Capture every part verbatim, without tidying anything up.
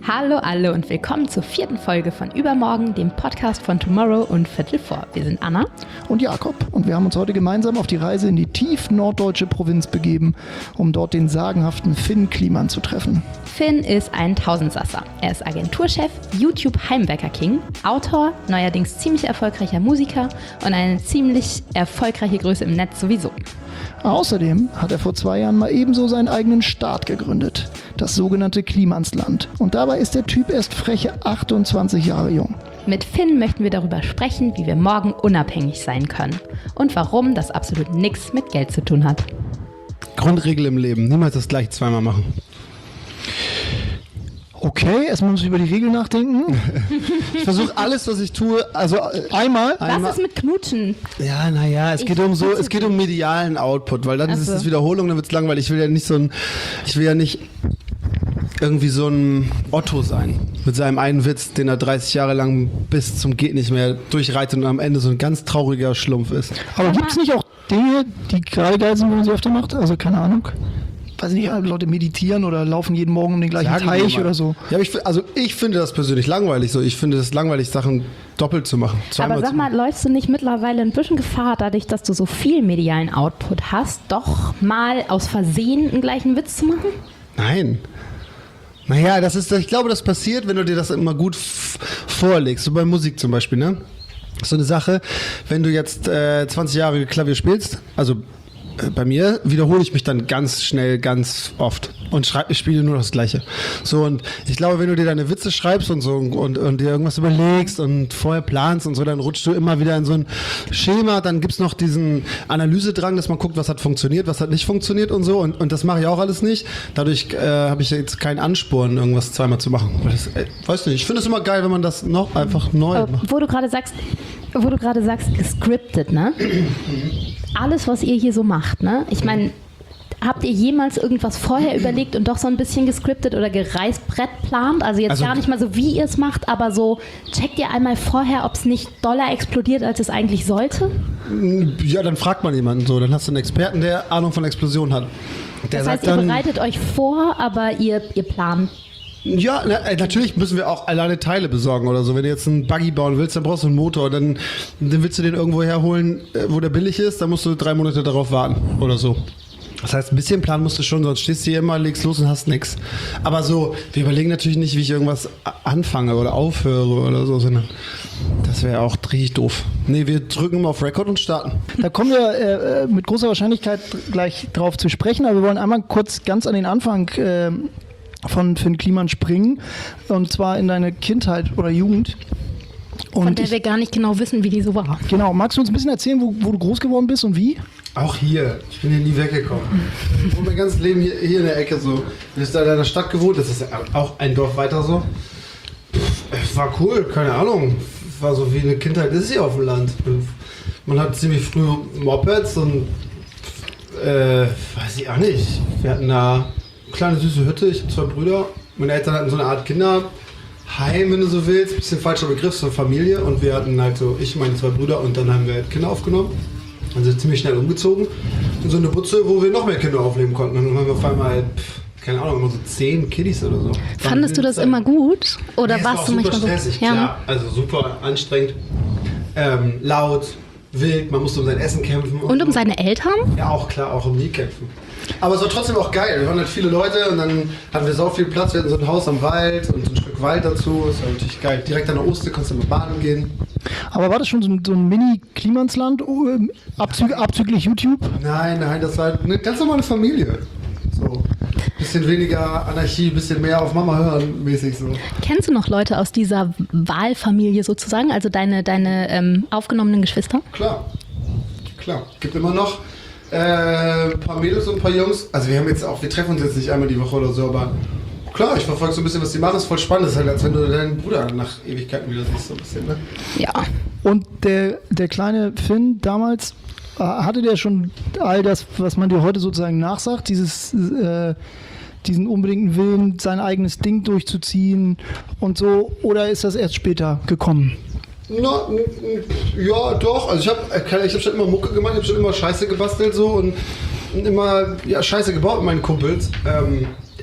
Hallo alle und willkommen zur vierten Folge von Übermorgen, dem Podcast von Tomorrow und Viertel vor. Wir sind Anna und Jakob und wir haben uns heute gemeinsam auf die Reise in die tief norddeutsche Provinz begeben, um dort den sagenhaften Finn Kliman zu treffen. Finn ist ein Tausendsasser. Er ist Agenturchef, YouTube-Heimwerker-King, Autor, neuerdings ziemlich erfolgreicher Musiker und eine ziemlich erfolgreiche Größe im Netz sowieso. Außerdem hat er vor zwei Jahren mal ebenso seinen eigenen Staat gegründet, das sogenannte Klimansland. Und dabei ist der Typ erst freche achtundzwanzig Jahre jung. Mit Finn möchten wir darüber sprechen, wie wir morgen unabhängig sein können und warum das absolut nichts mit Geld zu tun hat. Grundregel im Leben, niemals das gleiche zweimal machen. Okay, erstmal muss ich über die Regeln nachdenken. Ich versuche alles, was ich tue, also einmal. Was einmal. ist mit Knutschen? Ja, naja, es Ich geht um so, es geht um medialen Output, weil dann Ach ist so. es Wiederholung, dann wird es langweilig. Ich will ja nicht so ein, ich will ja nicht irgendwie so ein Otto sein. Mit seinem einen Witz, den er dreißig Jahre lang bis zum geht nicht mehr durchreitet und am Ende so ein ganz trauriger Schlumpf ist. Aber gibt es nicht auch Dinge, die gerade geil sind, wenn man sie öfter macht? Also keine Ahnung. Weiß nicht, Leute meditieren oder laufen jeden Morgen um den gleichen Sagen Teich wir mal. oder so. Ja, aber ich, fi- also ich finde das persönlich langweilig so. Ich finde es langweilig, Sachen doppelt zu machen. Zweimal Aber sag zu mal, machen. läufst du nicht mittlerweile ein bisschen Gefahr, dadurch, dass du so viel medialen Output hast, doch mal aus Versehen einen gleichen Witz zu machen? Nein. Naja, das ist, ich glaube, das passiert, wenn du dir das immer gut f- vorlegst. So bei Musik zum Beispiel, ne? So eine Sache, wenn du jetzt äh, zwanzig Jahre Klavier spielst, also äh, bei mir wiederhole ich mich dann ganz schnell, ganz oft und schreib, ich spiele nur das Gleiche. So, und ich glaube, wenn du dir deine Witze schreibst und so und, und dir irgendwas überlegst und vorher planst und so, dann rutschst du immer wieder in so ein Schema. Dann gibt's noch diesen Analysedrang, dass man guckt, was hat funktioniert, was hat nicht funktioniert und so. Und, und das mache ich auch alles nicht. Dadurch äh, habe ich jetzt keinen Ansporn, irgendwas zweimal zu machen. Weil das, äh, weiß nicht, ich finde es immer geil, wenn man das noch einfach neu Äh, macht. wo du gerade sagst, wo du gerade sagst, gescriptet, ne? Alles, was ihr hier so macht, ne? Ich meine, habt ihr jemals irgendwas vorher überlegt und doch so ein bisschen gescriptet oder gereißbrett plant? Also jetzt Also- gar nicht mal so, wie ihr es macht, aber so, checkt ihr einmal vorher, ob es nicht doller explodiert, als es eigentlich sollte? Ja, dann fragt man jemanden so. Dann hast du einen Experten, der Ahnung von Explosionen hat. Der Das heißt, sagt ihr dann, bereitet euch vor, aber ihr, ihr plant. ja, na, äh, natürlich müssen wir auch alleine Teile besorgen oder so. Wenn du jetzt einen Buggy bauen willst, dann brauchst du einen Motor. Dann, dann willst du den irgendwo herholen, äh, wo der billig ist. Dann musst du drei Monate darauf warten oder so. Das heißt, ein bisschen planen musst du schon, sonst stehst du hier immer, legst los und hast nichts. Aber so, wir überlegen natürlich nicht, wie ich irgendwas a- anfange oder aufhöre oder so, sondern das wäre auch richtig doof. Nee, wir drücken immer auf Record und starten. Da kommen wir äh, mit großer Wahrscheinlichkeit gleich drauf zu sprechen, aber wir wollen einmal kurz ganz an den Anfang äh, von Finn Kliman springen, und zwar in deine Kindheit oder Jugend. Von Und der ich, wir gar nicht genau wissen, wie die so war. genau, magst du uns ein bisschen erzählen, wo, wo du groß geworden bist und wie? Auch hier. Ich bin hier nie weggekommen. Ich wohne mein ganzes Leben hier, hier in der Ecke so. Ich habe da in einer Stadt gewohnt, das ist ja auch ein Dorf weiter so. Pff, es war cool, keine Ahnung. War so wie eine Kindheit, ist hier auf dem Land. Man hat ziemlich früh Mopeds und äh, weiß ich auch nicht. Wir hatten da eine kleine süße Hütte, ich habe zwei Brüder. Meine Eltern hatten so eine Art Kinderheim, wenn du so willst. Bisschen falscher Begriff, so Familie. Und wir hatten halt so, ich und meine zwei Brüder, und dann haben wir halt Kinder aufgenommen. Dann sind wir ziemlich schnell umgezogen in so eine Butze, wo wir noch mehr Kinder aufnehmen konnten. Und dann haben wir auf einmal, halt, pff, keine Ahnung, immer so zehn Kiddies oder so. Fandest du das immer gut? Oder Nee, es war warst auch du super manchmal so? stressig, Ja. klar. Also super anstrengend, ähm, laut, wild, man musste um sein Essen kämpfen. Und um so. seine Eltern? Ja, auch klar, auch um die kämpfen. Aber es war trotzdem auch geil. Wir waren halt viele Leute und dann hatten wir sau viel Platz. Wir hatten so ein Haus am Wald und so ein Stück Wald dazu. Das war natürlich geil. Direkt an der Oste konntest du mal baden gehen. Aber war das schon so ein, so ein Mini-Klimansland, oh, ähm, abzü abzüglich YouTube? Nein, nein, das war eine ganz normale Familie. So. Bisschen weniger Anarchie, bisschen mehr auf Mama hören mäßig so. Kennst du noch Leute aus dieser Wahlfamilie sozusagen? Also deine, deine ähm, aufgenommenen Geschwister? Klar. Klar. Gibt immer noch äh, ein paar Mädels und ein paar Jungs. Also wir haben jetzt auch, wir treffen uns jetzt nicht einmal die Woche oder so, aber klar, ich verfolge so ein bisschen, was die machen. Ist voll spannend. Ist halt, als wenn du deinen Bruder nach Ewigkeiten wieder siehst, so ein bisschen, ne? Ja. Und der, der kleine Finn damals, äh, hatte der schon all das, was man dir heute sozusagen nachsagt, dieses, äh, diesen unbedingten Willen, sein eigenes Ding durchzuziehen und so, oder ist das erst später gekommen? Na, n- n- ja, doch. Also ich habe ich hab schon immer Mucke gemacht, ich habe schon immer Scheiße gebastelt so und, und immer ja, Scheiße gebaut mit meinen Kumpels. Ähm,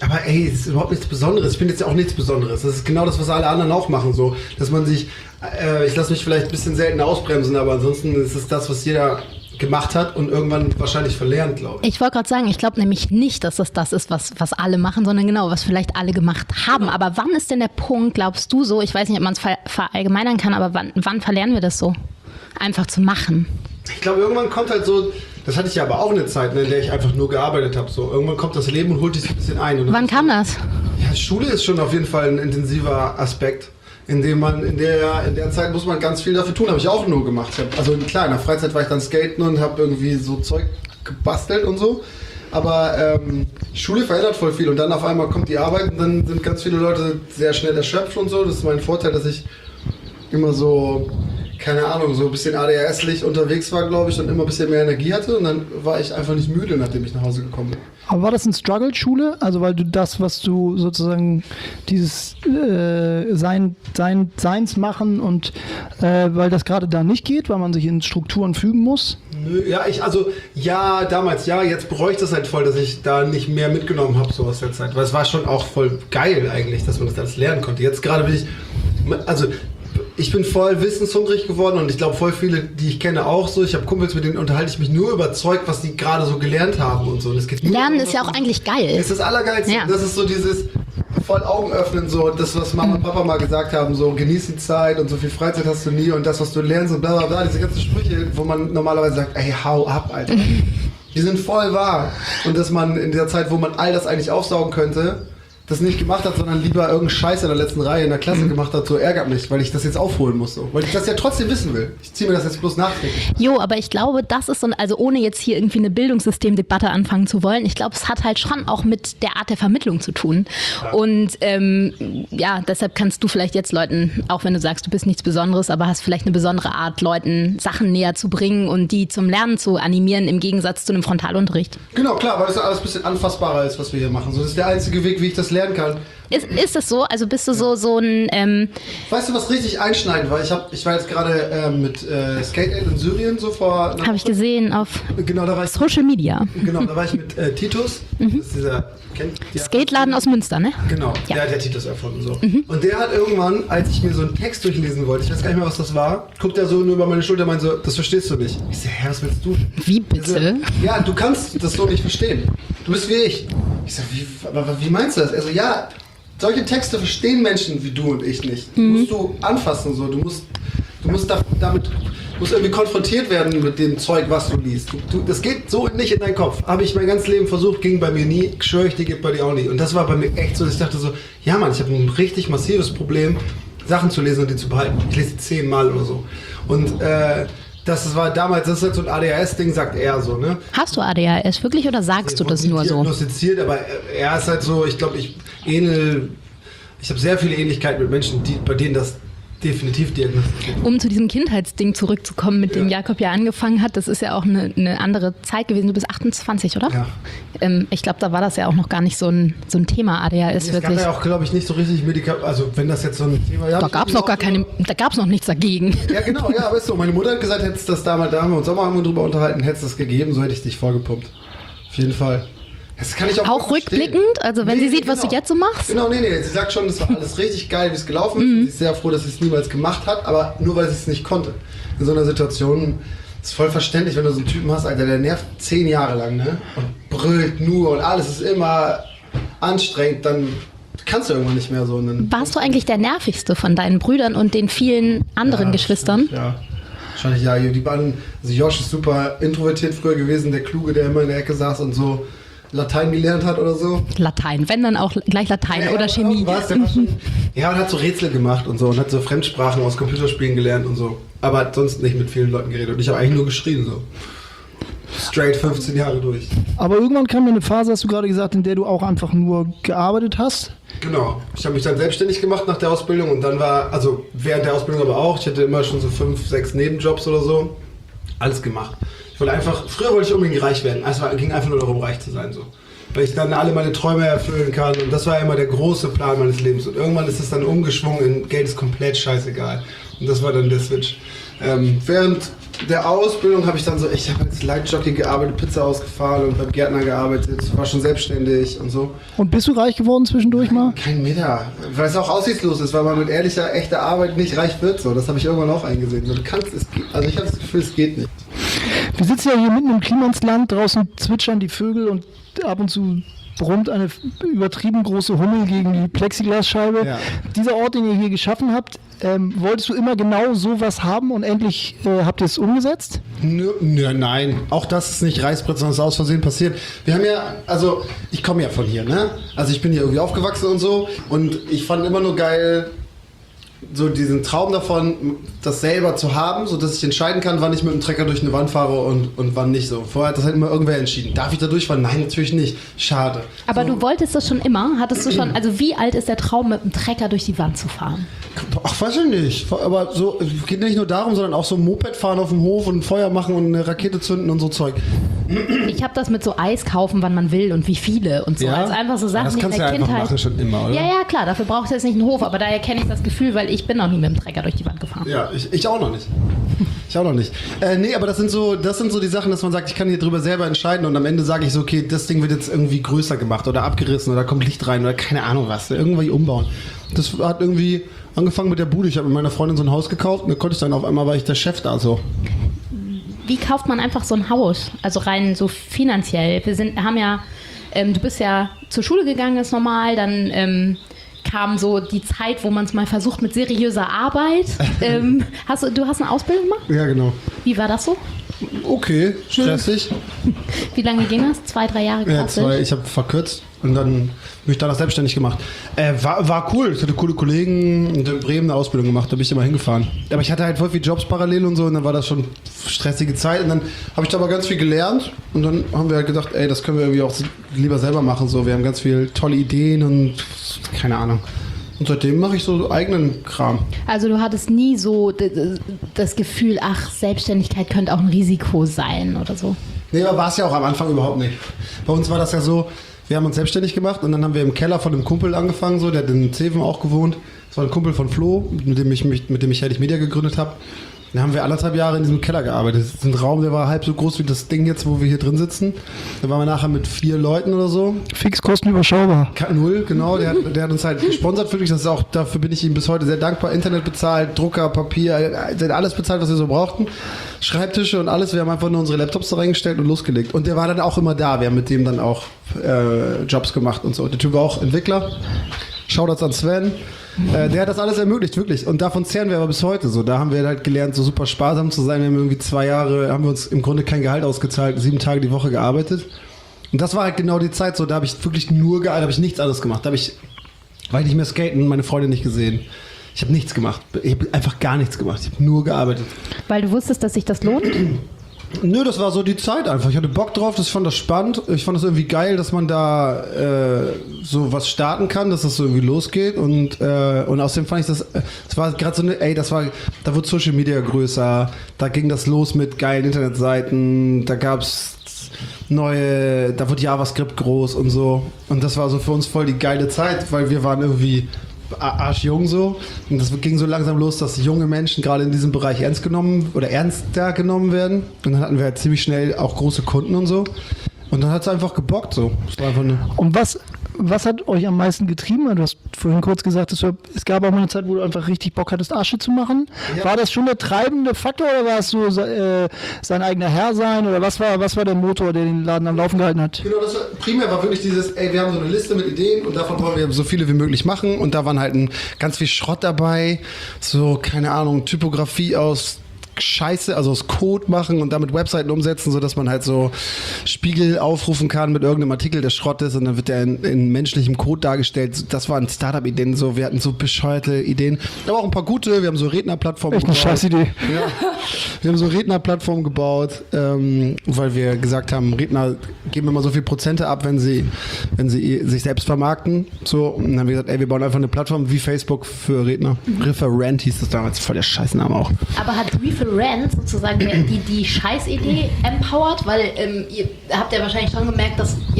Aber ey, es ist überhaupt nichts Besonderes. Ich finde jetzt ja auch nichts Besonderes. Das ist genau das, was alle anderen auch machen, so. Dass man sich, äh, ich lasse mich vielleicht ein bisschen seltener ausbremsen, aber ansonsten ist es das, was jeder gemacht hat und irgendwann wahrscheinlich verlernt, glaube ich. Ich wollte gerade sagen, ich glaube nämlich nicht, dass das das ist, was, was alle machen, sondern genau, was vielleicht alle gemacht haben. Genau. Aber wann ist denn der Punkt, glaubst du so, ich weiß nicht, ob man es ver- verallgemeinern kann, aber wann, wann verlernen wir das so? Einfach zu machen. Ich glaube, irgendwann kommt halt so, das hatte ich ja aber auch eine Zeit, in der ich einfach nur gearbeitet habe. So. Irgendwann kommt das Leben und holt dich ein bisschen ein. Und wann kam das? Ja, Schule ist schon auf jeden Fall ein intensiver Aspekt. In dem man, in der, in der Zeit muss man ganz viel dafür tun, habe ich auch nur gemacht. Ich hab, also klar, in der Freizeit war ich dann skaten und habe irgendwie so Zeug gebastelt und so. Aber ähm, Schule verändert voll viel und dann auf einmal kommt die Arbeit und dann sind ganz viele Leute sehr schnell erschöpft und so. Das ist mein Vorteil, dass ich immer so, keine Ahnung, so ein bisschen A D H S-lich unterwegs war, glaube ich, und immer ein bisschen mehr Energie hatte und dann war ich einfach nicht müde, nachdem ich nach Hause gekommen bin. Aber war das ein Struggle, Schule? Also weil du das, was du sozusagen dieses äh, Sein, Sein, Seins machen und äh, weil das gerade da nicht geht, weil man sich in Strukturen fügen muss? Nö, ja, ich, also, ja, damals, ja, jetzt bereue ich das halt voll, dass ich da nicht mehr mitgenommen habe, so aus der Zeit. Weil es war schon auch voll geil eigentlich, dass man das alles lernen konnte. Jetzt gerade bin ich, also, ich bin voll wissenshungrig geworden und ich glaube voll viele, die ich kenne, auch so. Ich habe Kumpels, mit denen unterhalte ich mich nur über Zeug, was die gerade so gelernt haben und so. Und es geht nur Lernen um, ist ja auch eigentlich geil. Das ist das Allergeilste. Ja. Das ist so dieses voll Augen öffnen, so das, was Mama und Papa mal gesagt haben, so genieß die Zeit und so viel Freizeit hast du nie und das, was du lernst und bla bla bla, diese ganzen Sprüche, wo man normalerweise sagt, ey, hau ab, Alter. Die sind voll wahr. Und dass man in der Zeit, wo man all das eigentlich aufsaugen könnte, das nicht gemacht hat, sondern lieber irgendeinen Scheiß in der letzten Reihe in der Klasse mhm. gemacht hat, so ärgert mich, weil ich das jetzt aufholen muss. So. Weil ich das ja trotzdem wissen will. Ich ziehe mir das jetzt bloß nachträglich. Jo, aber ich glaube, das ist so, also ohne jetzt hier irgendwie eine Bildungssystemdebatte anfangen zu wollen, ich glaube, es hat halt schon auch mit der Art der Vermittlung zu tun. Ja. Und ähm, ja, deshalb kannst du vielleicht jetzt Leuten, auch wenn du sagst, du bist nichts Besonderes, aber hast vielleicht eine besondere Art, Leuten Sachen näher zu bringen und die zum Lernen zu animieren, im Gegensatz zu einem Frontalunterricht. Genau, klar, weil das alles ein bisschen anfassbarer ist, was wir hier machen. So, das ist der einzige Weg, wie ich das lernen kann. Ist, ist das so? Also bist du so, so ein... Ähm weißt du, was richtig einschneidend war? Ich, hab, ich war jetzt gerade ähm, mit äh, Skate Aid in Syrien so vor... Habe ich gesehen auf genau, da war ich, Social Media. Genau, da war ich mit äh, Titus. Mhm. Das ist dieser... Kennt, Skateladen aus Münster, ne? Genau, ja. Der hat ja Titus erfunden. So. Mhm. Und der hat irgendwann, als ich mir so einen Text durchlesen wollte, ich weiß gar nicht mehr, was das war, guckt er so nur über meine Schulter und meint so, das verstehst du nicht. Ich so, hä, was willst du? Wie bitte? Also, ja, du kannst das so nicht verstehen. Du bist wie ich. Ich so, wie, aber wie meinst du das? Er so, ja, solche Texte verstehen Menschen wie du und ich nicht. Die mhm. musst du anfassen, so. Du musst, du musst da, damit musst irgendwie konfrontiert werden mit dem Zeug, was du liest. Du, du, das geht so nicht in deinen Kopf. Habe ich mein ganzes Leben versucht, ging bei mir nie. Schwöre ich dir, geht bei dir auch nie. Und das war bei mir echt so, dass ich dachte so, ja Mann, ich habe ein richtig massives Problem, Sachen zu lesen und die zu behalten. Ich lese die zehnmal oder so. Und äh, das war damals, das ist halt so ein A D H S-Ding, sagt er so, ne? Hast du A D H S wirklich oder sagst du das nur so? Diagnostiziert, aber er ist halt so, ich glaube, ich ähnel, ich habe sehr viele Ähnlichkeiten mit Menschen, die, bei denen das definitiv diagnostiziert wird. Um zu diesem Kindheitsding zurückzukommen, mit dem ja. Jakob ja angefangen hat, das ist ja auch eine, eine andere Zeit gewesen. Du bist achtundzwanzig, oder? Ja. Ähm, ich glaube, da war das ja auch noch gar nicht so ein, so ein Thema, A D H S. Es wirklich. gab ja auch, glaube ich, nicht so richtig Medikamente, also wenn das jetzt so ein Thema... Ja, da gab es noch gar keine, da gab es noch nichts dagegen. Ja, genau, ja, weißt du, meine Mutter hat gesagt, hättest du das damals, da haben wir uns auch mal drüber unterhalten, hättest du das gegeben, so hätte ich dich vollgepumpt. Auf jeden Fall. Das kann ich auch Auch rückblickend, also wenn nee, sie sieht, genau. was du jetzt so machst? Genau, nee, nee, sie sagt schon, das war alles richtig geil, wie es gelaufen ist. Mhm. Sie ist sehr froh, dass sie es niemals gemacht hat, aber nur weil sie es nicht konnte. In so einer Situation ist voll verständlich, wenn du so einen Typen hast, Alter, der nervt zehn Jahre lang, ne? Und brüllt nur und alles ist immer anstrengend, dann kannst du irgendwann nicht mehr so. Und dann warst du eigentlich der nervigste von deinen Brüdern und den vielen anderen ja, Geschwistern? Ja. Wahrscheinlich ja, die beiden, also Josh ist super introvertiert früher gewesen, der Kluge, der immer in der Ecke saß und so Latein gelernt hat oder so. Latein, wenn dann auch gleich Latein ja, oder Chemie. Was, der war schon, ja, und hat so Rätsel gemacht und so und hat so Fremdsprachen aus Computerspielen gelernt und so. Aber hat sonst nicht mit vielen Leuten geredet und ich habe eigentlich nur geschrien so. Straight fünfzehn Jahre durch. Aber irgendwann kam eine Phase, hast du gerade gesagt, in der du auch einfach nur gearbeitet hast? Genau. Ich habe mich dann selbstständig gemacht nach der Ausbildung und dann war, also während der Ausbildung aber auch, ich hatte immer schon so fünf, sechs Nebenjobs oder so. Alles gemacht. Ich wollte einfach, früher wollte ich unbedingt reich werden. Es ging einfach nur darum, reich zu sein. So. Weil ich dann alle meine Träume erfüllen kann. Und das war immer der große Plan meines Lebens. Und irgendwann ist es dann umgeschwungen in Geld ist komplett scheißegal. Und das war dann der Switch. Ähm, während der Ausbildung habe ich dann so, ich habe als Leitjockey gearbeitet, Pizza ausgefahren und beim Gärtner gearbeitet, war schon selbstständig und so. Und bist du reich geworden zwischendurch mal? Kein Meter, weil es auch aussichtslos ist, weil man mit ehrlicher, echter Arbeit nicht reich wird. So, das habe ich irgendwann auch eingesehen. So, du kannst, es geht, also ich habe das Gefühl, es geht nicht. Wir sitzen ja hier mitten im Klimansland, draußen zwitschern die Vögel und ab und zu brummt eine übertrieben große Hummel gegen die Plexiglasscheibe. Ja. Dieser Ort, den ihr hier geschaffen habt, ähm, wolltest du immer genau sowas haben und endlich äh, habt ihr es umgesetzt? Nö, nö, nein, auch das ist nicht Reißbrett, sondern ist aus Versehen passiert. Wir haben ja, also ich komme ja von hier, ne? Also ich bin hier irgendwie aufgewachsen und so und ich fand immer nur geil, so diesen Traum davon, das selber zu haben, so dass ich entscheiden kann, wann ich mit dem Trecker durch eine Wand fahre und, und wann nicht so. Vorher hat das halt immer irgendwer entschieden. Darf ich da durchfahren? Nein, natürlich nicht. Schade. Aber so. Du wolltest das schon immer? Hattest du schon, also wie alt ist der Traum, mit dem Trecker durch die Wand zu fahren? Ach, weiß ich nicht. Aber so, es geht nicht nur darum, sondern auch so Moped fahren auf dem Hof und Feuer machen und eine Rakete zünden und so Zeug. Ich habe das mit so Eis kaufen, wann man will und wie viele und so. Ja? Also einfach so Sachen, das die in kannst der du ja Kindheit. Einfach machen schon immer, oder? Ja, ja, klar. Dafür brauchst du jetzt nicht einen Hof, aber daher kenne ich das Gefühl, weil ich bin noch nie mit dem Trecker durch die Wand gefahren. Ja, ich, ich auch noch nicht. Ich auch noch nicht. Äh, nee, aber das sind so, das sind so die Sachen, dass man sagt, ich kann hier drüber selber entscheiden und am Ende sage ich so, okay, das Ding wird jetzt irgendwie größer gemacht oder abgerissen oder kommt Licht rein oder keine Ahnung was, irgendwie umbauen. Das hat irgendwie angefangen mit der Bude. Ich habe mit meiner Freundin so ein Haus gekauft und da konnte ich dann auf einmal, war ich der Chef da so. Wie kauft man einfach so ein Haus? Also rein so finanziell. Wir sind, haben ja, ähm, du bist ja zur Schule gegangen, ist normal, dann ähm, kam so die Zeit, wo man es mal versucht mit seriöser Arbeit. ähm, hast du, du hast eine Ausbildung gemacht? Ja, genau. Wie war das so? Okay, stressig. Wie lange ging das? Zwei, drei Jahre? Ja, zwei. Ich habe verkürzt und dann bin ich danach selbstständig gemacht. Äh, war, war cool. Ich hatte coole Kollegen und in Bremen eine Ausbildung gemacht. Da bin ich immer hingefahren. Aber ich hatte halt voll viele Jobs parallel und so und dann war das schon stressige Zeit. Und dann habe ich da aber ganz viel gelernt und dann haben wir halt gedacht, ey, das können wir irgendwie auch lieber selber machen. So, wir haben ganz viele tolle Ideen und keine Ahnung. Und seitdem mache ich so eigenen Kram. Also du hattest nie so das Gefühl, ach, Selbstständigkeit könnte auch ein Risiko sein oder so? Nee, aber war es ja auch am Anfang überhaupt nicht. Bei uns war das ja so, wir haben uns selbstständig gemacht und dann haben wir im Keller von einem Kumpel angefangen, so, der hat in Zeven auch gewohnt. Das war ein Kumpel von Flo, mit dem ich, mit dem ich Hellig Media gegründet habe. Da haben wir anderthalb Jahre in diesem Keller gearbeitet. Das ist ein Raum, der war halb so groß wie das Ding jetzt, wo wir hier drin sitzen. Da waren wir nachher mit vier Leuten oder so. Fixkosten überschaubar. Null, genau. Der hat, der hat uns halt gesponsert, wirklich. Das ist auch, dafür bin ich ihm bis heute sehr dankbar. Internet bezahlt, Drucker, Papier, der hat alles bezahlt, was wir so brauchten. Schreibtische und alles. Wir haben einfach nur unsere Laptops da reingestellt und losgelegt. Und der war dann auch immer da. Wir haben mit dem dann auch äh, Jobs gemacht und so. Der Typ war auch Entwickler. Shoutouts an Sven. Äh, der hat das alles ermöglicht, wirklich. Und davon zehren wir aber bis heute so. Da haben wir halt gelernt, so super sparsam zu sein. Wir haben irgendwie zwei Jahre, haben wir uns im Grunde kein Gehalt ausgezahlt, sieben Tage die Woche gearbeitet. Und das war halt genau die Zeit so. Da habe ich wirklich nur gearbeitet, da habe ich nichts anderes gemacht. Da habe ich, war ich nicht mehr skaten und meine Freunde nicht gesehen. Ich habe nichts gemacht. Ich habe einfach gar nichts gemacht. Ich habe nur gearbeitet. Weil du wusstest, dass sich das lohnt? Nö, das war so die Zeit einfach. Ich hatte Bock drauf, das fand das spannend. Ich fand das irgendwie geil, dass man da äh, so was starten kann, dass das so irgendwie losgeht. Und, äh, und außerdem fand ich das, das war gerade so eine, ey, das war, da wurde Social Media größer, da ging das los mit geilen Internetseiten, da gab's neue, da wurde JavaScript groß und so. Und das war so für uns voll die geile Zeit, weil wir waren irgendwie arschjung so. Und das ging so langsam los, dass junge Menschen gerade in diesem Bereich ernst genommen oder ernster genommen werden. Und dann hatten wir halt ziemlich schnell auch große Kunden und so. Und dann hat es einfach gebockt so. Das war einfach eine Und was, was hat euch am meisten getrieben? Du hast vorhin kurz gesagt, es es gab auch mal eine Zeit, wo du einfach richtig Bock hattest, Asche zu machen. Ja. War das schon der treibende Faktor oder war es so äh, sein eigener Herr sein? Oder was war, was war der Motor, der den Laden am Laufen gehalten hat? Genau, das war, primär war wirklich dieses, ey, wir haben so eine Liste mit Ideen und davon wollen wir so viele wie möglich machen. Und da waren halt ein, ganz viel Schrott dabei. So, keine Ahnung, Typografie aus Scheiße, also aus Code machen und damit Webseiten umsetzen, sodass man halt so Spiegel aufrufen kann mit irgendeinem Artikel, der Schrott ist und dann wird der in, in menschlichem Code dargestellt. Das waren Startup-Ideen, so, wir hatten so bescheuerte Ideen, aber auch ein paar gute, wir haben so Rednerplattformen gebaut. Echt eine Scheißidee. Ja. Wir haben so Rednerplattformen gebaut, ähm, weil wir gesagt haben, Redner geben immer so viel Prozente ab, wenn sie, wenn sie sich selbst vermarkten. So, und dann haben wir gesagt, ey, wir bauen einfach eine Plattform wie Facebook für Redner. Mhm. Referent hieß das damals, voll der Scheißname auch. Aber hat Referent sozusagen die, die Scheißidee empowert, weil ähm, ihr habt ja wahrscheinlich schon gemerkt, dass jetzt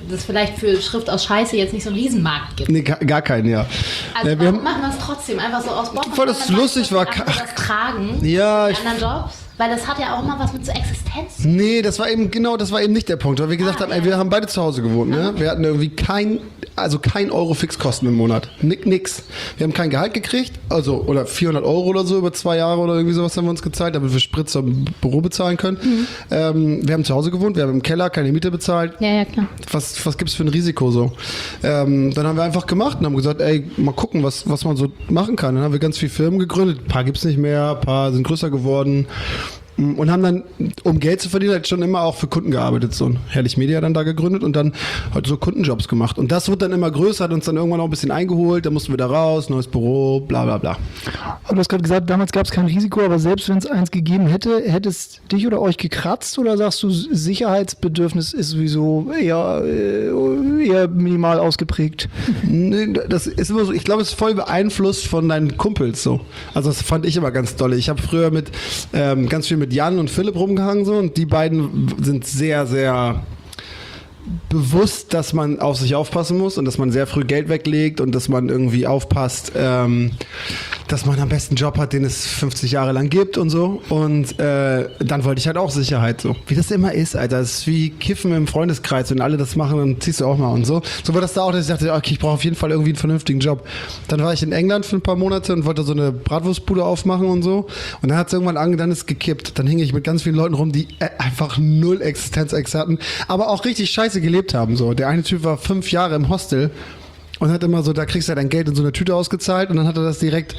es vielleicht für Schrift aus Scheiße jetzt nicht so einen Riesenmarkt gibt. Nee, gar, gar keinen, ja. Also ja, wir warum haben, machen wir es trotzdem einfach so aus Bock? weil das lustig war. Das tragen, ja, die ich, anderen Jobs? Weil das hat ja auch immer was mit so Existenz. nee, das war eben, genau, das war eben nicht der Punkt. Weil wir gesagt Ah, haben, ja. ey, wir haben beide zu Hause gewohnt, ne? Wir hatten irgendwie kein, also kein Euro Fixkosten im Monat. Nick, nix. Wir haben kein Gehalt gekriegt, also, oder vierhundert Euro oder so über zwei Jahre oder irgendwie sowas haben wir uns gezahlt, damit wir Spritzer im Büro bezahlen können. Mhm. Ähm, wir haben zu Hause gewohnt, wir haben im Keller keine Miete bezahlt. Ja, ja, klar. Was, was gibt's für ein Risiko so? Ähm, dann haben wir einfach gemacht und haben gesagt, ey, mal gucken, was, was man so machen kann. Dann haben wir ganz viele Firmen gegründet. Ein paar gibt's nicht mehr, ein paar sind größer geworden. Und haben dann, um Geld zu verdienen, halt schon immer auch für Kunden gearbeitet. So ein Herrlich Media dann da gegründet und dann halt so Kundenjobs gemacht. Und das wird dann immer größer, hat uns dann irgendwann auch ein bisschen eingeholt. Da mussten wir da raus, neues Büro, bla bla bla. Aber du hast gerade gesagt, damals gab es kein Risiko, aber selbst wenn es eins gegeben hätte, hätte es dich oder euch gekratzt? Oder sagst du, Sicherheitsbedürfnis ist sowieso eher, äh, eher minimal ausgeprägt? Nee, das ist immer so, ich glaube, es ist voll beeinflusst von deinen Kumpels so. Also das fand ich immer ganz dolle. Ich habe früher mit ähm, ganz viel mit Jan und Philipp rumgehangen so und die beiden sind sehr, sehr bewusst, dass man auf sich aufpassen muss und dass man sehr früh Geld weglegt und dass man irgendwie aufpasst, ähm, dass man am besten einen Job hat, den es fünfzig Jahre lang gibt und so. Und äh, dann wollte ich halt auch Sicherheit so. Wie das immer ist, Alter. Das ist wie Kiffen im Freundeskreis. Wenn alle das machen, dann ziehst du auch mal und so. So war das da auch, dass ich dachte, okay, ich brauche auf jeden Fall irgendwie einen vernünftigen Job. Dann war ich in England für ein paar Monate und wollte so eine Bratwurstbude aufmachen und so. Und dann hat es irgendwann angefangen, dann ist es gekippt. Dann hing ich mit ganz vielen Leuten rum, die äh, einfach null Existenzängst hatten, aber auch richtig scheiße gelebt haben. So. Der eine Typ war fünf Jahre im Hostel und hat immer so, da kriegst du ja dein Geld in so eine Tüte ausgezahlt und dann hat er das direkt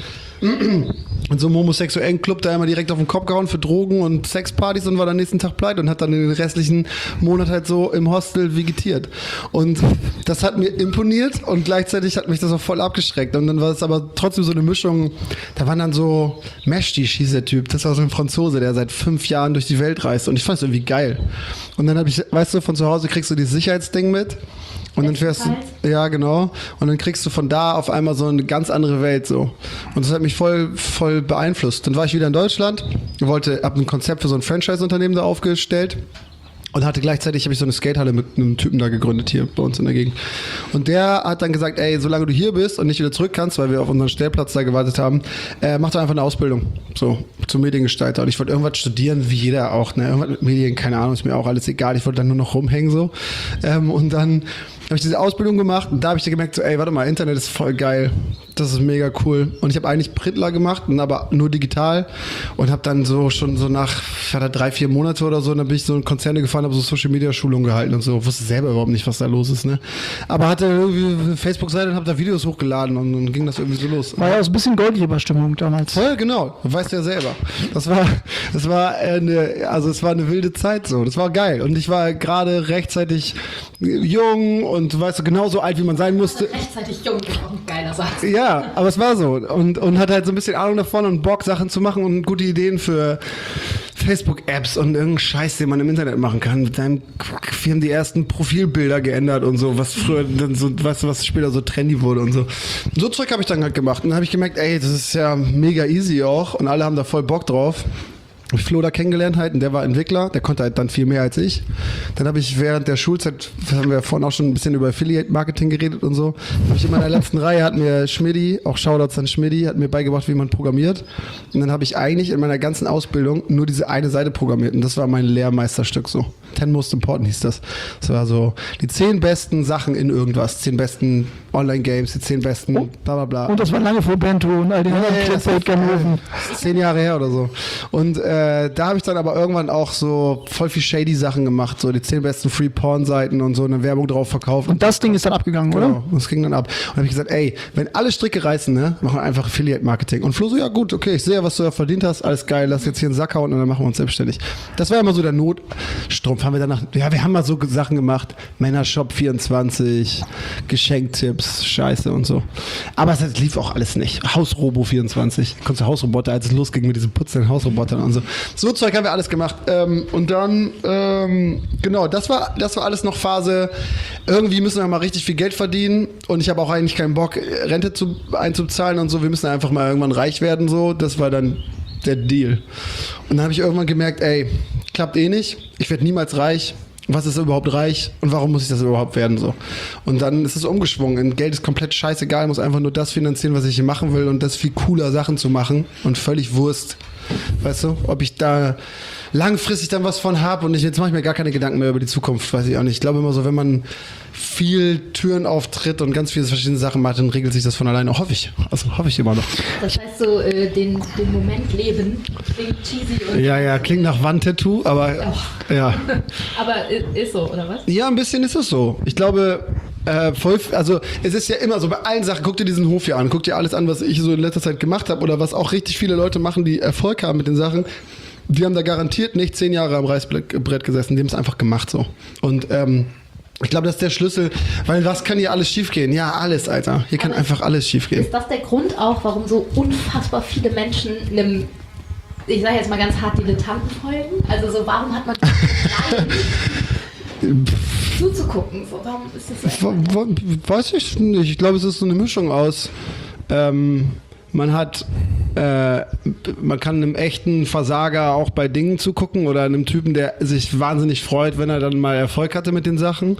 in so einem homosexuellen Club da immer direkt auf den Kopf gehauen für Drogen und Sexpartys und war dann nächsten Tag pleite und hat dann den restlichen Monat halt so im Hostel vegetiert. Und das hat mir imponiert und gleichzeitig hat mich das auch voll abgeschreckt. Und dann war es aber trotzdem so eine Mischung, da waren dann so Meshtisch hieß der Typ, das war so ein Franzose, der seit fünf Jahren durch die Welt reist und ich fand es irgendwie geil. Und dann habe ich, weißt du, von zu Hause kriegst du dieses Sicherheitsding mit. Und dann fährst du, ja genau, und dann kriegst du von da auf einmal so eine ganz andere Welt so. Und das hat mich voll, voll beeinflusst. Dann war ich wieder in Deutschland, wollte, hab ein Konzept für so ein Franchise-Unternehmen da aufgestellt. Und hatte gleichzeitig, habe ich so eine Skatehalle mit einem Typen da gegründet hier bei uns in der Gegend. Und der hat dann gesagt, ey, solange du hier bist und nicht wieder zurück kannst, weil wir auf unseren Stellplatz da gewartet haben, äh, mach doch einfach eine Ausbildung, so, zum Mediengestalter. Und ich wollte irgendwas studieren, wie jeder auch, ne, irgendwas mit Medien, keine Ahnung, ist mir auch alles egal. Ich wollte dann nur noch rumhängen, so. Ähm, und dann habe ich diese Ausbildung gemacht und da habe ich dann gemerkt, so, ey, warte mal, Internet ist voll geil. Das ist mega cool. Und ich habe eigentlich Printler gemacht, aber nur digital und habe dann so schon so nach ich hatte drei, vier Monate oder so, und dann bin ich so in Konzerne gefahren, habe so Social-Media-Schulungen gehalten und so. Wusste selber überhaupt nicht, was da los ist, ne? Aber hatte irgendwie eine Facebook-Seite und habe da Videos hochgeladen und dann ging das irgendwie so los. War ja auch so ein bisschen Goldgräberstimmung damals. Voll, genau. Weißt du ja selber. Das war, das war eine, also es war eine wilde Zeit so. Das war geil. Und ich war gerade rechtzeitig jung und weißt du, genauso alt, wie man sein musste. Rechtzeitig jung ist auch ein geiler Satz. Ja, aber es war so. Und, und hatte halt so ein bisschen Ahnung davon und Bock, Sachen zu machen und gute Ideen für Facebook-Apps und irgendeinen Scheiß, den man im Internet machen kann. Mit deinem, wir haben die ersten Profilbilder geändert und so, was früher dann so, weißt du, was später so trendy wurde und so. Und so Zeug habe ich dann halt gemacht. Und dann habe ich gemerkt, ey, das ist ja mega easy auch und alle haben da voll Bock drauf. Hab ich Flo da kennengelernt halt und der war Entwickler, der konnte halt dann viel mehr als ich. Dann habe ich während der Schulzeit, das haben wir vorhin auch schon ein bisschen über Affiliate-Marketing geredet und so, habe ich in meiner letzten Reihe, hat mir Schmidti, auch Shoutouts an Schmidti, hat mir beigebracht, wie man programmiert. Und dann habe ich eigentlich in meiner ganzen Ausbildung nur diese eine Seite programmiert und das war mein Lehrmeisterstück so. Ten Most Important hieß das. Das war so die zehn besten Sachen in irgendwas, zehn besten Online-Games, die zehn besten oh. bla bla bla. Und das war lange vor Bento und all den anderen Nee, das war Clickbait-Ganoven. zehn Jahre her oder so. Und äh, da habe ich dann aber irgendwann auch so voll viel shady Sachen gemacht, so die zehn besten Free-Porn-Seiten und so eine Werbung drauf verkauft. Und das Ding ist dann abgegangen, Genau, oder? das ging dann ab. Und habe ich gesagt, ey, wenn alle Stricke reißen, ne, machen wir einfach Affiliate-Marketing. Und Flo so, ja gut, okay, ich sehe ja, was du da verdient hast, alles geil, lass jetzt hier einen Sack hauen und dann machen wir uns selbstständig. Das war immer so der Notstrumpf. Haben wir danach, ja, wir haben mal so Sachen gemacht, Männershop vierundzwanzig, Geschenktipps, Scheiße und so. Aber es lief auch alles nicht. Hausrobo vierundzwanzig, konntest du Hausroboter, als es losging mit diesen putzenden Hausrobotern und so. So Zeug haben wir alles gemacht. Ähm, und dann, ähm, genau, das war, das war alles noch Phase, irgendwie müssen wir mal richtig viel Geld verdienen und ich habe auch eigentlich keinen Bock, Rente zu, einzuzahlen und so. Wir müssen einfach mal irgendwann reich werden, so. Das war dann der Deal. Und dann habe ich irgendwann gemerkt, ey, klappt eh nicht, ich werde niemals reich. Was ist überhaupt reich und warum muss ich das überhaupt werden? So. Und dann ist es umgeschwungen. Geld ist komplett scheißegal, ich muss einfach nur das finanzieren, was ich hier machen will und das viel cooler Sachen zu machen und völlig Wurst. Weißt du, ob ich da langfristig dann was von habe und ich, jetzt mache ich mir gar keine Gedanken mehr über die Zukunft, weiß ich auch nicht. Ich glaube immer so, wenn man viel Türen auftritt und ganz viele verschiedene Sachen macht, dann regelt sich das von alleine, hoffe ich. Also hoffe ich immer noch. Das heißt so, äh, den, den Moment leben klingt cheesy und... Ja, ja, klingt nach Wandtattoo, aber oh. ja. Aber ist so, oder was? Ja, ein bisschen ist es so. Ich glaube, äh, voll, also es ist ja immer so, bei allen Sachen, guck dir diesen Hof hier an, guck dir alles an, was ich so in letzter Zeit gemacht habe oder was auch richtig viele Leute machen, die Erfolg haben mit den Sachen. Die haben da garantiert nicht zehn Jahre am Reißbrett gesessen, die haben es einfach gemacht so. Und ähm, ich glaube, das ist der Schlüssel, weil was kann hier alles schiefgehen? Ja, alles, Alter. Hier kann Aber einfach alles schiefgehen. Ist das der Grund auch, warum so unfassbar viele Menschen einem, ich sage jetzt mal ganz hart, Dilettanten folgen? Also so, warum hat man zuzugucken? So, warum ist das so? Weiß ich nicht. Ich glaube, es ist so eine Mischung aus ähm, man hat äh, man kann einem echten Versager auch bei Dingen zugucken oder einem Typen, der sich wahnsinnig freut, wenn er dann mal Erfolg hatte mit den Sachen.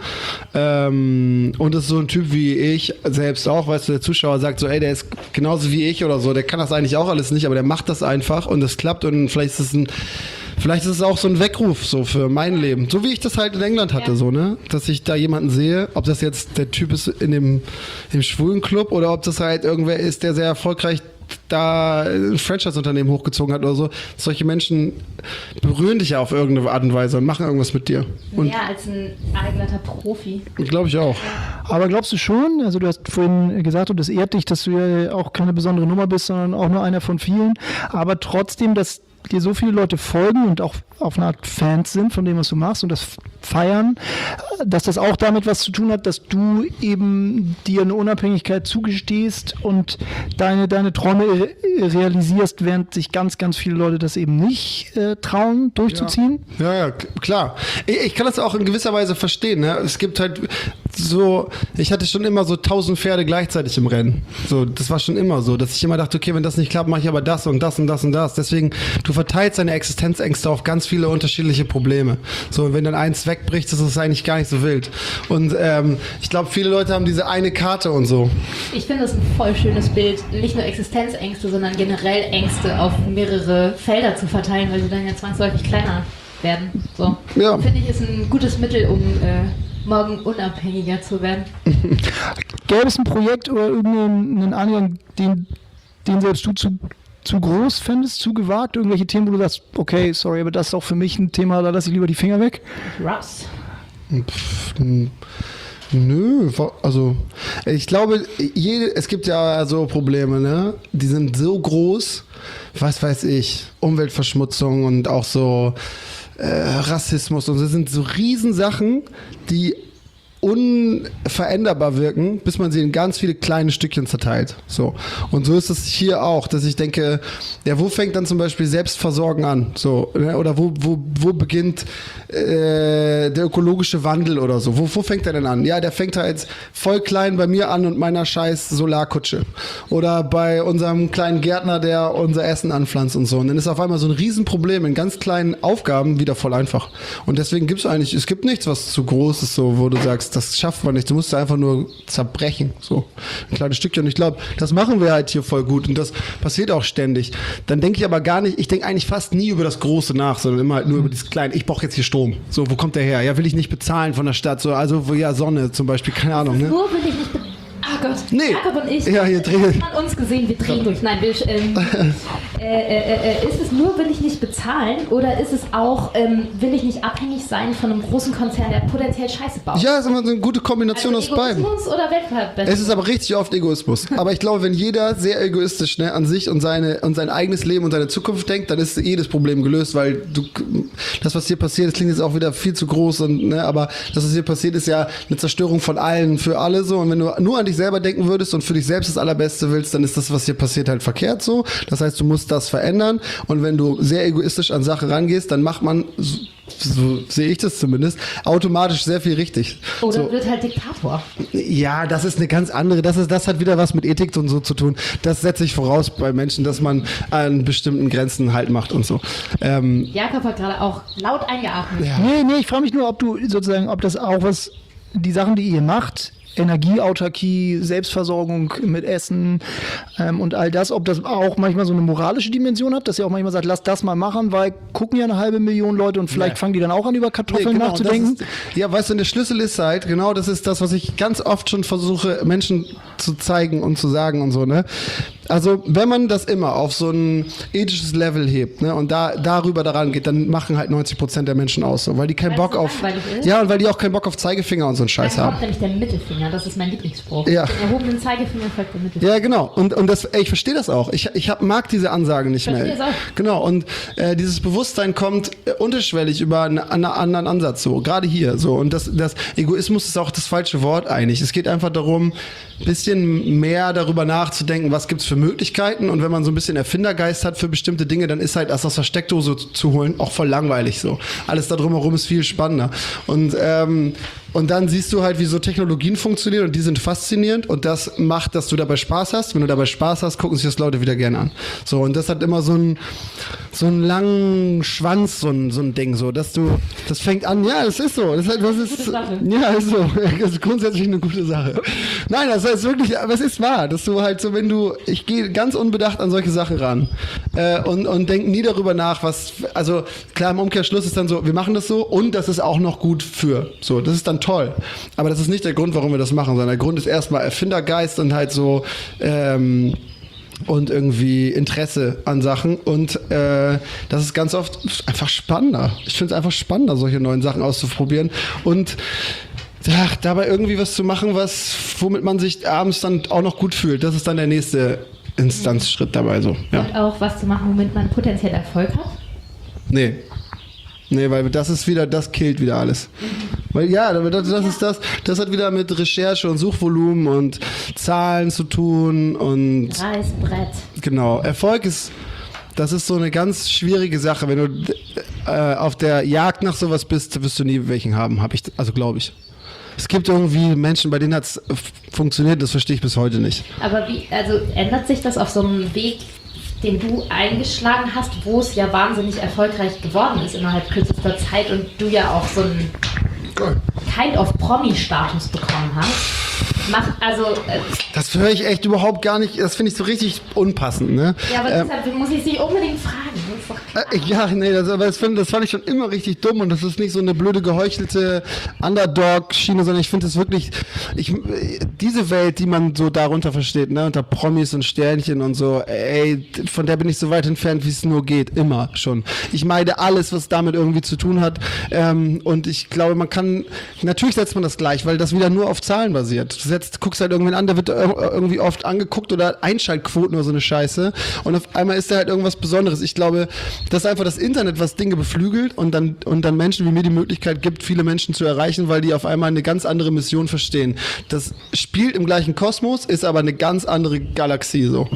Ähm, und es ist so ein Typ wie ich selbst auch, weißt du, der Zuschauer sagt so, ey, der ist genauso wie ich oder so, der kann das eigentlich auch alles nicht, aber der macht das einfach und es klappt und vielleicht ist es ein Vielleicht ist es auch so ein Weckruf so für mein Leben. So wie ich das halt in England hatte, ja. so, ne? Dass ich da jemanden sehe, ob das jetzt der Typ ist in dem im schwulen Club oder ob das halt irgendwer ist, der sehr erfolgreich da ein Franchise-Unternehmen hochgezogen hat oder so. Solche Menschen berühren dich ja auf irgendeine Art und Weise und machen irgendwas mit dir. Und mehr als ein eigener Profi. Glaube ich auch. Aber glaubst du schon, also du hast vorhin gesagt, und das ehrt dich, dass du ja auch keine besondere Nummer bist, sondern auch nur einer von vielen, aber trotzdem, dass dir so viele Leute folgen und auch auf eine Art Fans sind von dem, was du machst und das feiern, dass das auch damit was zu tun hat, dass du eben dir eine Unabhängigkeit zugestehst und deine, deine Träume realisierst, während sich ganz, ganz viele Leute das eben nicht äh, trauen, durchzuziehen? Ja, ja, ja, klar. Ich, ich kann das auch in gewisser Weise verstehen. Ne? Es gibt halt so, ich hatte schon immer so tausend Pferde gleichzeitig im Rennen. So, das war schon immer so, dass ich immer dachte, okay, wenn das nicht klappt, mache ich aber das und das und das und das. Deswegen, du verteilst deine Existenzängste auf ganz viele unterschiedliche Probleme. So, und wenn dann eins wegbricht, ist es eigentlich gar nicht so wild. Und ähm, ich glaube, viele Leute haben diese eine Karte und so. Ich finde das ein voll schönes Bild, nicht nur Existenzängste, sondern generell Ängste auf mehrere Felder zu verteilen, weil sie dann ja zwangsläufig kleiner werden. So. Ja. Finde ich, ist ein gutes Mittel, um äh, morgen unabhängiger zu werden. Gäbe es ein Projekt oder irgendeinen Angang, den, den selbst du zu zu groß fändest, zu gewagt? Irgendwelche Themen, wo du sagst, okay, sorry, aber das ist auch für mich ein Thema, da lasse ich lieber die Finger weg? Russ. Pff, nö, also ich glaube, jede, es gibt ja so Probleme, ne? Die sind so groß, was weiß ich, Umweltverschmutzung und auch so äh, Rassismus und so, das sind so Riesensachen, die unveränderbar wirken, bis man sie in ganz viele kleine Stückchen zerteilt. So. Und so ist es hier auch, dass ich denke, ja, wo fängt dann zum Beispiel Selbstversorgen an? So, ne? Oder wo, wo, wo beginnt äh, der ökologische Wandel oder so? Wo, wo fängt der denn an? Ja, der fängt halt voll klein bei mir an und meiner scheiß Solarkutsche. Oder bei unserem kleinen Gärtner, der unser Essen anpflanzt und so. Und dann ist auf einmal so ein Riesenproblem in ganz kleinen Aufgaben wieder voll einfach. Und deswegen gibt es eigentlich, es gibt nichts, was zu groß ist, so, wo du sagst, das schafft man nicht. Du musst einfach nur zerbrechen. So ein kleines Stückchen. Und ich glaube, das machen wir halt hier voll gut. Und das passiert auch ständig. Dann denke ich aber gar nicht, ich denke eigentlich fast nie über das Große nach, sondern immer halt nur über dieses Kleine. Ich brauche jetzt hier Strom. So, wo kommt der her? Ja, will ich nicht bezahlen von der Stadt. So, also, wo, ja, Sonne zum Beispiel. Keine Ahnung. Ne? Wo will ich nicht bezahlen? Oh Gott, nee. Jakob und ich, ja, hier drehen. an uns gesehen, wir drehen durch. Nein, wir, ähm, äh, äh, äh, ist es nur, will ich nicht bezahlen oder ist es auch, ähm, will ich nicht abhängig sein von einem großen Konzern, der potenziell Scheiße baut? Ja, es ist immer so eine gute Kombination also aus beiden. Egoismus oder Weltverbesserung? Es ist aber richtig oft Egoismus. Aber ich glaube, wenn jeder sehr egoistisch, ne, an sich und, seine, und sein eigenes Leben und seine Zukunft denkt, dann ist jedes Problem gelöst, weil du, das, was hier passiert, das klingt jetzt auch wieder viel zu groß, und, ne, aber das, was hier passiert, ist ja eine Zerstörung von allen, für alle so. Und wenn du nur an dich selber denken würdest und für dich selbst das Allerbeste willst, dann ist das, was hier passiert, halt verkehrt so. Das heißt, du musst das verändern und wenn du sehr egoistisch an Sache rangehst, dann macht man so sehe ich das zumindest, automatisch sehr viel richtig. Oder so. wird halt Diktator. Ja, das ist eine ganz andere, das ist, das hat wieder was mit Ethik und so zu tun. Das setze ich voraus bei Menschen, dass man an bestimmten Grenzen Halt macht und so. Ähm, Jakob hat gerade auch laut eingeatmet. ja. Nee, nee, ich frage mich nur, ob du sozusagen, ob das auch was, die Sachen, die ihr macht, Energieautarkie, Selbstversorgung mit Essen ähm, und all das, ob das auch manchmal so eine moralische Dimension hat, dass ihr auch manchmal sagt, lass das mal machen, weil gucken ja eine halbe Million Leute und vielleicht Nee. fangen die dann auch an, über Kartoffeln Nee, genau, nachzudenken. das ist, ja, weißt du, der Schlüssel ist halt, genau das ist das, was ich ganz oft schon versuche, Menschen zu zeigen und zu sagen und so, ne? Also, wenn man das immer auf so ein ethisches Level hebt, ne, und da, darüber daran geht, dann machen halt neunzig Prozent der Menschen aus, so, weil die keinen Weil's Bock so auf, langweilig ist? ja, und weil die auch keinen Bock auf Zeigefinger und so einen Scheiß Mein haben. Haupt nämlich der Mittelfinger, das ist mein Lieblingsspruch. Ja. Den erhobenen Zeigefinger folgt der Mittelfinger. Ja, genau. Und, und das, ey, ich verstehe das auch. Ich, ich hab, mag diese Ansage nicht Verstehe mehr. es auch. Genau. Und äh, dieses Bewusstsein kommt äh, unterschwellig über einen, einen anderen Ansatz so. Gerade hier so. Und das, das Egoismus ist auch das falsche Wort eigentlich. Es geht einfach darum, ein bisschen mehr darüber nachzudenken, was gibt's für Möglichkeiten. Und wenn man so ein bisschen Erfindergeist hat für bestimmte Dinge, dann ist halt das aus der Steckdose zu holen auch voll langweilig so. Alles da drumherum ist viel spannender. Und ähm, Und dann siehst du halt, wie so Technologien funktionieren und die sind faszinierend und das macht, dass du dabei Spaß hast. Wenn du dabei Spaß hast, gucken sich das Leute wieder gerne an. So, und das hat immer so einen, so einen langen Schwanz, so ein, so ein Ding, so, dass du, das fängt an, ja, das ist so. Das ist, das ist, Gute Sache. ja, ist so. Das ist grundsätzlich eine gute Sache. Nein, das heißt wirklich, aber es ist wahr, dass du halt so, wenn du, ich gehe ganz unbedacht an solche Sachen ran äh, und, und denke nie darüber nach, was, also klar, im Umkehrschluss ist dann so, wir machen das so und das ist auch noch gut für, so, das ist dann toll. Aber das ist nicht der Grund, warum wir das machen, sondern der Grund ist erstmal Erfindergeist und halt so ähm, und irgendwie Interesse an Sachen und äh, das ist ganz oft einfach spannender. Ich finde es einfach spannender, solche neuen Sachen auszuprobieren und ja, dabei irgendwie was zu machen, was womit man sich abends dann auch noch gut fühlt. Das ist dann der nächste Instanzschritt dabei so. Ja. Und auch was zu machen, womit man potenziell Erfolg hat. Nee. Nee, weil das ist wieder, das killt wieder alles. Weil ja, das, das ist das, das hat wieder mit Recherche und Suchvolumen und Zahlen zu tun und Reißbrett. genau. Erfolg ist, das ist so eine ganz schwierige Sache. Wenn du äh, auf der Jagd nach sowas bist, wirst du nie welchen haben, habe ich, also glaube ich. Es gibt irgendwie Menschen, bei denen hat es funktioniert, das verstehe ich bis heute nicht. Aber wie, also ändert sich das auf so einem Weg, den du eingeschlagen hast, wo es ja wahnsinnig erfolgreich geworden ist innerhalb kürzester Zeit und du ja auch so einen kind of Promi-Status bekommen hast? Macht also. Äh, Das höre ich echt überhaupt gar nicht, das finde ich so richtig unpassend, ne? ja, aber Ähm, deshalb muss ich sie unbedingt fragen. Das ist doch klar. Äh, Ja, nee, das, aber das, fand, das fand ich schon immer richtig dumm und das ist nicht so eine blöde, geheuchelte Underdog-Schiene, sondern ich finde es wirklich, ich, diese Welt, die man so darunter versteht, ne, unter Promis und Sternchen und so, ey, von der bin ich so weit entfernt, wie es nur geht, immer schon. Ich meide alles, was damit irgendwie zu tun hat ähm, und ich glaube, man kann, natürlich setzt man das gleich, weil das wieder nur auf Zahlen basiert. Du setzt, guckst halt irgendwen an, der wird ir- irgendwie oft angeguckt oder Einschaltquoten oder so eine Scheiße und auf einmal ist da halt irgendwas Besonderes. Ich glaube, dass einfach das Internet, was Dinge beflügelt und dann, und dann Menschen wie mir die Möglichkeit gibt, viele Menschen zu erreichen, weil die auf einmal eine ganz andere Mission verstehen. Das spielt im gleichen Kosmos, ist aber eine ganz andere Galaxie so.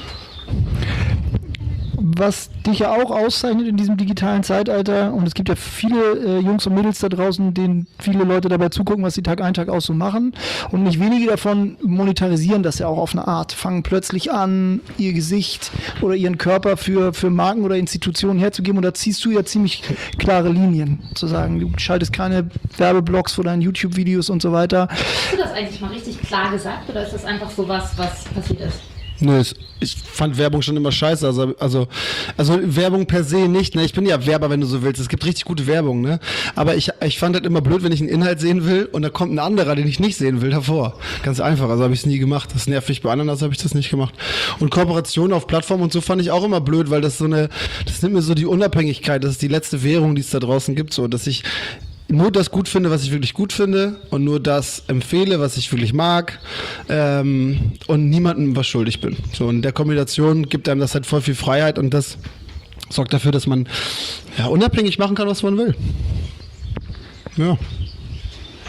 Was dich ja auch auszeichnet in diesem digitalen Zeitalter, und es gibt ja viele äh, Jungs und Mädels da draußen, denen viele Leute dabei zugucken, was sie Tag ein, Tag aus so machen, und nicht wenige davon monetarisieren das ja auch auf eine Art, fangen plötzlich an, ihr Gesicht oder ihren Körper für, für Marken oder Institutionen herzugeben, und da ziehst du ja ziemlich klare Linien, zu sagen, du schaltest keine Werbeblocks vor deinen YouTube-Videos und so weiter. Hast du das eigentlich mal richtig klar gesagt oder ist das einfach so was, was passiert ist? Nö, es- ich fand Werbung schon immer scheiße, also, also, also Werbung per se nicht, ne, ich bin ja Werber, wenn du so willst, es gibt richtig gute Werbung, ne, aber ich, ich fand halt immer blöd, wenn ich einen Inhalt sehen will und da kommt ein anderer, den ich nicht sehen will, davor. Ganz einfach, also habe ich es nie gemacht, das nervt mich bei anderen, also habe ich das nicht gemacht. Und Kooperationen auf Plattformen und so fand ich auch immer blöd, weil das so eine, das nimmt mir so die Unabhängigkeit, das ist die letzte Währung, die es da draußen gibt, so, dass ich nur das gut finde, was ich wirklich gut finde und nur das empfehle, was ich wirklich mag ähm, und niemandem was schuldig bin. So, in der Kombination gibt einem das halt voll viel Freiheit und das sorgt dafür, dass man ja unabhängig machen kann, was man will. Ja.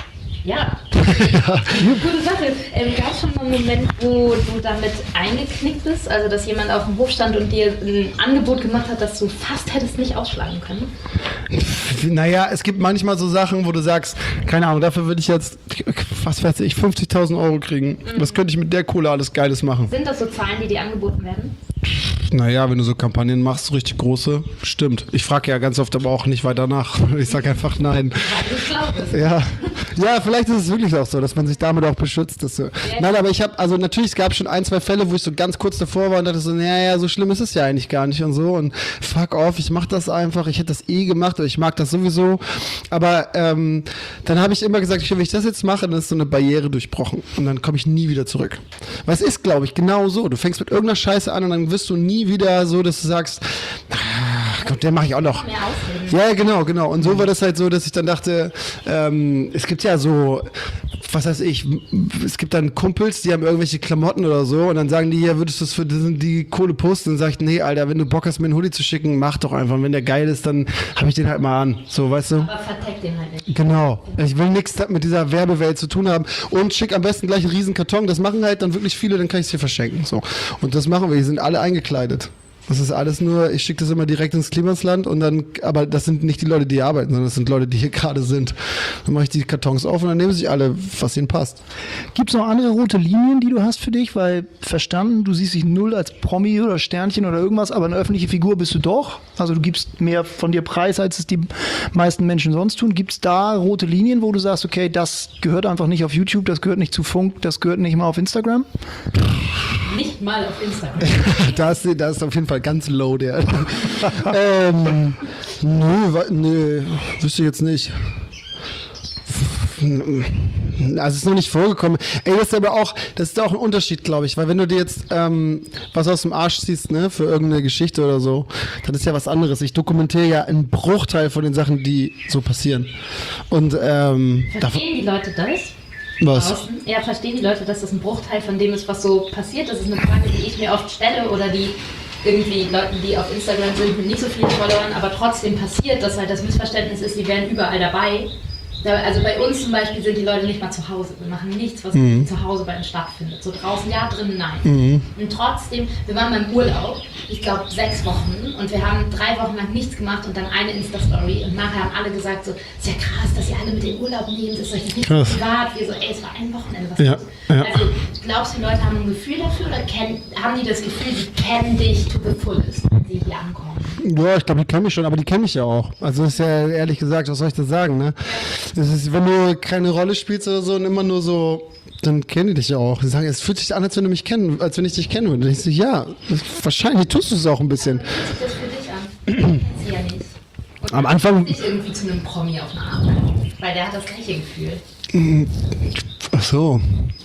Ja, gute Sache. Ähm, Gab es schon mal einen Moment, wo du damit eingeknickt bist? Also, dass jemand auf dem Hof stand und dir ein Angebot gemacht hat, das du fast hättest nicht ausschlagen können? Naja, es gibt manchmal so Sachen, wo du sagst, keine Ahnung, dafür würde ich jetzt, was weiß ich, fünfzigtausend Euro kriegen. Mhm. Was könnte ich mit der Kohle alles Geiles machen? Sind das so Zahlen, die dir angeboten werden? Naja, wenn du so Kampagnen machst, so richtig große, stimmt. Ich frage ja ganz oft aber auch nicht weiter nach. Ich sage einfach nein. Weil du schlau bist. Ja. Ja, vielleicht ist es wirklich auch so, dass man sich damit auch beschützt. Dass so. Ja. Nein, aber ich habe, also natürlich, es gab schon ein, zwei Fälle, wo ich so ganz kurz davor war und dachte so, naja, so schlimm ist es ja eigentlich gar nicht und so. Und fuck off, ich mach das einfach. Ich hätte das eh gemacht oder ich mag das sowieso. Aber ähm, dann habe ich immer gesagt, wenn ich das jetzt mache, dann ist so eine Barriere durchbrochen. Und dann komme ich nie wieder zurück. Weil es ist, glaube ich, genau so. Du fängst mit irgendeiner Scheiße an und dann wirst du nie wieder so, dass du sagst, ach Gott, der mache ich auch noch. Ja, genau, genau. Und so war das halt so, dass ich dann dachte, ähm, es gibt ja so, was weiß ich, es gibt dann Kumpels, die haben irgendwelche Klamotten oder so und dann sagen die, ja, würdest du es für die, die Kohle posten? Und dann sag ich, nee, Alter, wenn du Bock hast, mir einen Hoodie zu schicken, mach doch einfach. Und wenn der geil ist, dann habe ich den halt mal an. So, weißt du? Aber verteck den halt nicht. Genau. Ich will nichts mit dieser Werbewelt zu tun haben und schick am besten gleich einen riesen Karton. Das machen halt dann wirklich viele, dann kann ich es hier verschenken. So. Und das machen wir. Die sind alle eingekleidet. Das ist alles nur, ich schicke das immer direkt ins Klimasland und dann, aber das sind nicht die Leute, die hier arbeiten, sondern das sind Leute, die hier gerade sind. Dann mache ich die Kartons auf und dann nehmen sich alle, was ihnen passt. Gibt es noch andere rote Linien, die du hast für dich? Weil verstanden, du siehst dich null als Promi oder Sternchen oder irgendwas, aber eine öffentliche Figur bist du doch. Also du gibst mehr von dir preis, als es die meisten Menschen sonst tun. Gibt es da rote Linien, wo du sagst, okay, das gehört einfach nicht auf YouTube, das gehört nicht zu Funk, das gehört nicht mal auf Instagram? Nicht mal auf Instagram. da, ist, da ist auf jeden Fall ganz low der. ähm, nö, nö, wüsste ich jetzt nicht. Also es ist noch nicht vorgekommen. Ey, das ist aber auch, das ist auch ein Unterschied, glaube ich, weil wenn du dir jetzt ähm, was aus dem Arsch ziehst, ne, für irgendeine Geschichte oder so, dann ist ja was anderes. Ich dokumentiere ja einen Bruchteil von den Sachen, die so passieren. Und ähm, verstehen die Leute das? Was? Außen? Ja, verstehen die Leute, dass das ein Bruchteil von dem ist, was so passiert? Das ist eine Frage, die ich mir oft stelle oder die irgendwie Leuten, die auf Instagram sind, mit nicht so vielen Followern, aber trotzdem passiert, dass halt das Missverständnis ist, die wären überall dabei. Also bei uns zum Beispiel sind die Leute nicht mal zu Hause. Wir machen nichts, was mhm. zu Hause bei uns stattfindet. So draußen ja, drinnen nein. Mhm. Und trotzdem, wir waren beim Urlaub, ich glaube sechs Wochen und wir haben drei Wochen lang nichts gemacht und dann eine Insta-Story und nachher haben alle gesagt so, ist ja krass, dass ihr alle mit den Urlaub nehmt, ist euch das nicht krass. Privat. Wir so, ey, es war ein Wochenende, was ja, ja. Also glaubst du, die Leute haben ein Gefühl dafür oder kennen, haben die das Gefühl, sie kennen dich to the fullest, wenn sie hier ankommen? Ja, ich glaube, die kennen mich schon, aber die kennen mich ja auch. Also ist ja ehrlich gesagt, was soll ich da sagen, ne? Das ist, wenn du keine Rolle spielst oder so und immer nur so, dann kennen die dich ja auch. Die sagen, es fühlt sich an, als wenn du mich kennen, als wenn ich dich kennen würde. Und ich so, ja, das, wahrscheinlich tust du es auch ein bisschen. Aber wie fühlt sich das für dich an? Kennst du ja nicht. Und am Anfang dich irgendwie zu einem Promi auf eine Art, weil der hat das gleiche Gefühl. Ach so.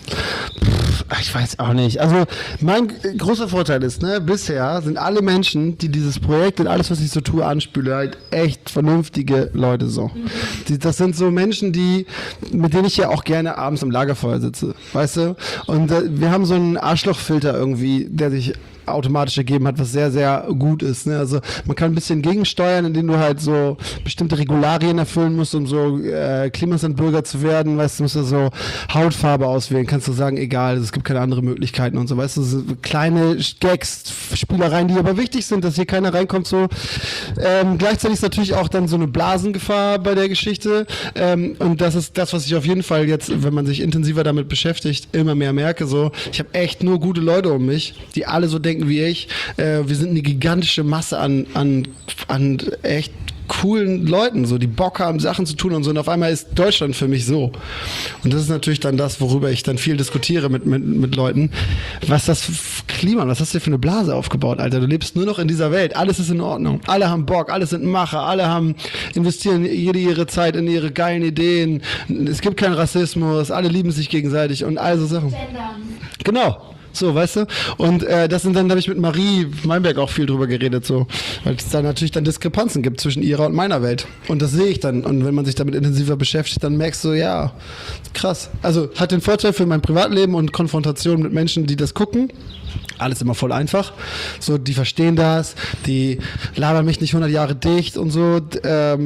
Ich weiß auch nicht. Also mein großer Vorteil ist, ne, bisher sind alle Menschen, die dieses Projekt und alles, was ich so tue, anspüle, halt echt vernünftige Leute so. Mhm. Die, das sind so Menschen, die, mit denen ich ja auch gerne abends am Lagerfeuer sitze, weißt du? Und äh, wir haben so einen Arschlochfilter irgendwie, der sich automatisch ergeben hat, was sehr, sehr gut ist. Ne? Also man kann ein bisschen gegensteuern, indem du halt so bestimmte Regularien erfüllen musst, um so äh, Klimaslandbürger zu werden. Weißt du, musst du so Hautfarbe auswählen. Kannst du sagen, egal, es gibt keine anderen Möglichkeiten und so. Weißt du, so kleine Gags, Spielereien, die aber wichtig sind, dass hier keiner reinkommt. So ähm, gleichzeitig ist natürlich auch dann so eine Blasengefahr bei der Geschichte. Ähm, und das ist das, was ich auf jeden Fall jetzt, wenn man sich intensiver damit beschäftigt, immer mehr merke. So, ich habe echt nur gute Leute um mich, die alle so denken wie ich. Äh, wir sind eine gigantische Masse an, an, an echt coolen Leuten, so, die Bock haben, Sachen zu tun und so. Und auf einmal ist Deutschland für mich so. Und das ist natürlich dann das, worüber ich dann viel diskutiere mit, mit, mit Leuten. Was das Klima, was hast du für eine Blase aufgebaut, Alter? Du lebst nur noch in dieser Welt. Alles ist in Ordnung. Alle haben Bock, alle sind Macher, alle haben, investieren jede ihre Zeit in ihre geilen Ideen. Es gibt keinen Rassismus, alle lieben sich gegenseitig und all so Sachen. Genau. So, weißt du? Und äh, das sind dann, da habe ich mit Marie Meinberg auch viel drüber geredet, so, weil es da natürlich dann Diskrepanzen gibt zwischen ihrer und meiner Welt. Und das sehe ich dann. Und wenn man sich damit intensiver beschäftigt, dann merkst du, ja, krass. Also hat den Vorteil für mein Privatleben und Konfrontation mit Menschen, die das gucken. Alles immer voll einfach. So, die verstehen das, die labern mich nicht hundert Jahre dicht und so. Ähm,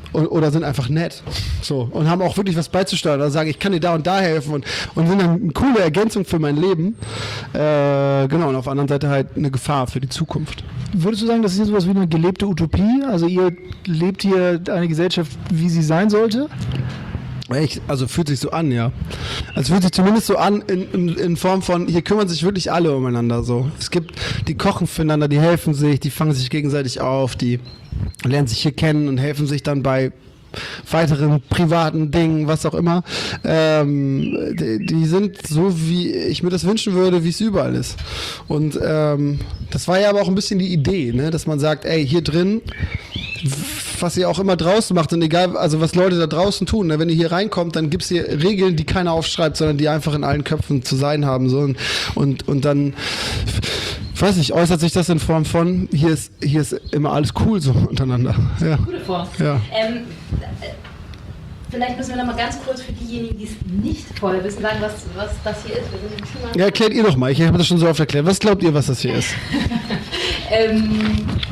und, oder sind einfach nett. So. Und haben auch wirklich was beizusteuern oder sagen, ich kann dir da und da helfen und, und sind dann eine coole Ergänzung für mein Leben. Äh, genau, und auf der anderen Seite halt eine Gefahr für die Zukunft. Würdest du sagen, das ist hier sowas wie eine gelebte Utopie? Also ihr lebt hier eine Gesellschaft, wie sie sein sollte? Ich, also fühlt sich so an, ja. Also fühlt sich zumindest so an in, in, in Form von, hier kümmern sich wirklich alle umeinander so. Es gibt, die kochen füreinander, die helfen sich, die fangen sich gegenseitig auf, die lernen sich hier kennen und helfen sich dann bei weiteren privaten Dingen, was auch immer. Ähm, die, die sind so, wie ich mir das wünschen würde, wie es überall ist. Und ähm, das war ja aber auch ein bisschen die Idee, ne? Dass man sagt, ey, hier drin, was ihr auch immer draußen macht und egal, also was Leute da draußen tun, ne? Wenn ihr hier reinkommt, dann gibt es hier Regeln, die keiner aufschreibt, sondern die einfach in allen Köpfen zu sein haben. So. Und, und, und dann, ich weiß nicht, äußert sich das in Form von, hier ist, hier ist immer alles cool so untereinander. Ja. Gute Form. Ja. Ähm, äh, vielleicht müssen wir noch mal ganz kurz für diejenigen, die es nicht vorher wissen, sagen, was, was das hier ist. Wir sind im Klima- Ja, erklärt ihr doch mal, ich habe das schon so oft erklärt. Was glaubt ihr, was das hier ist? ähm,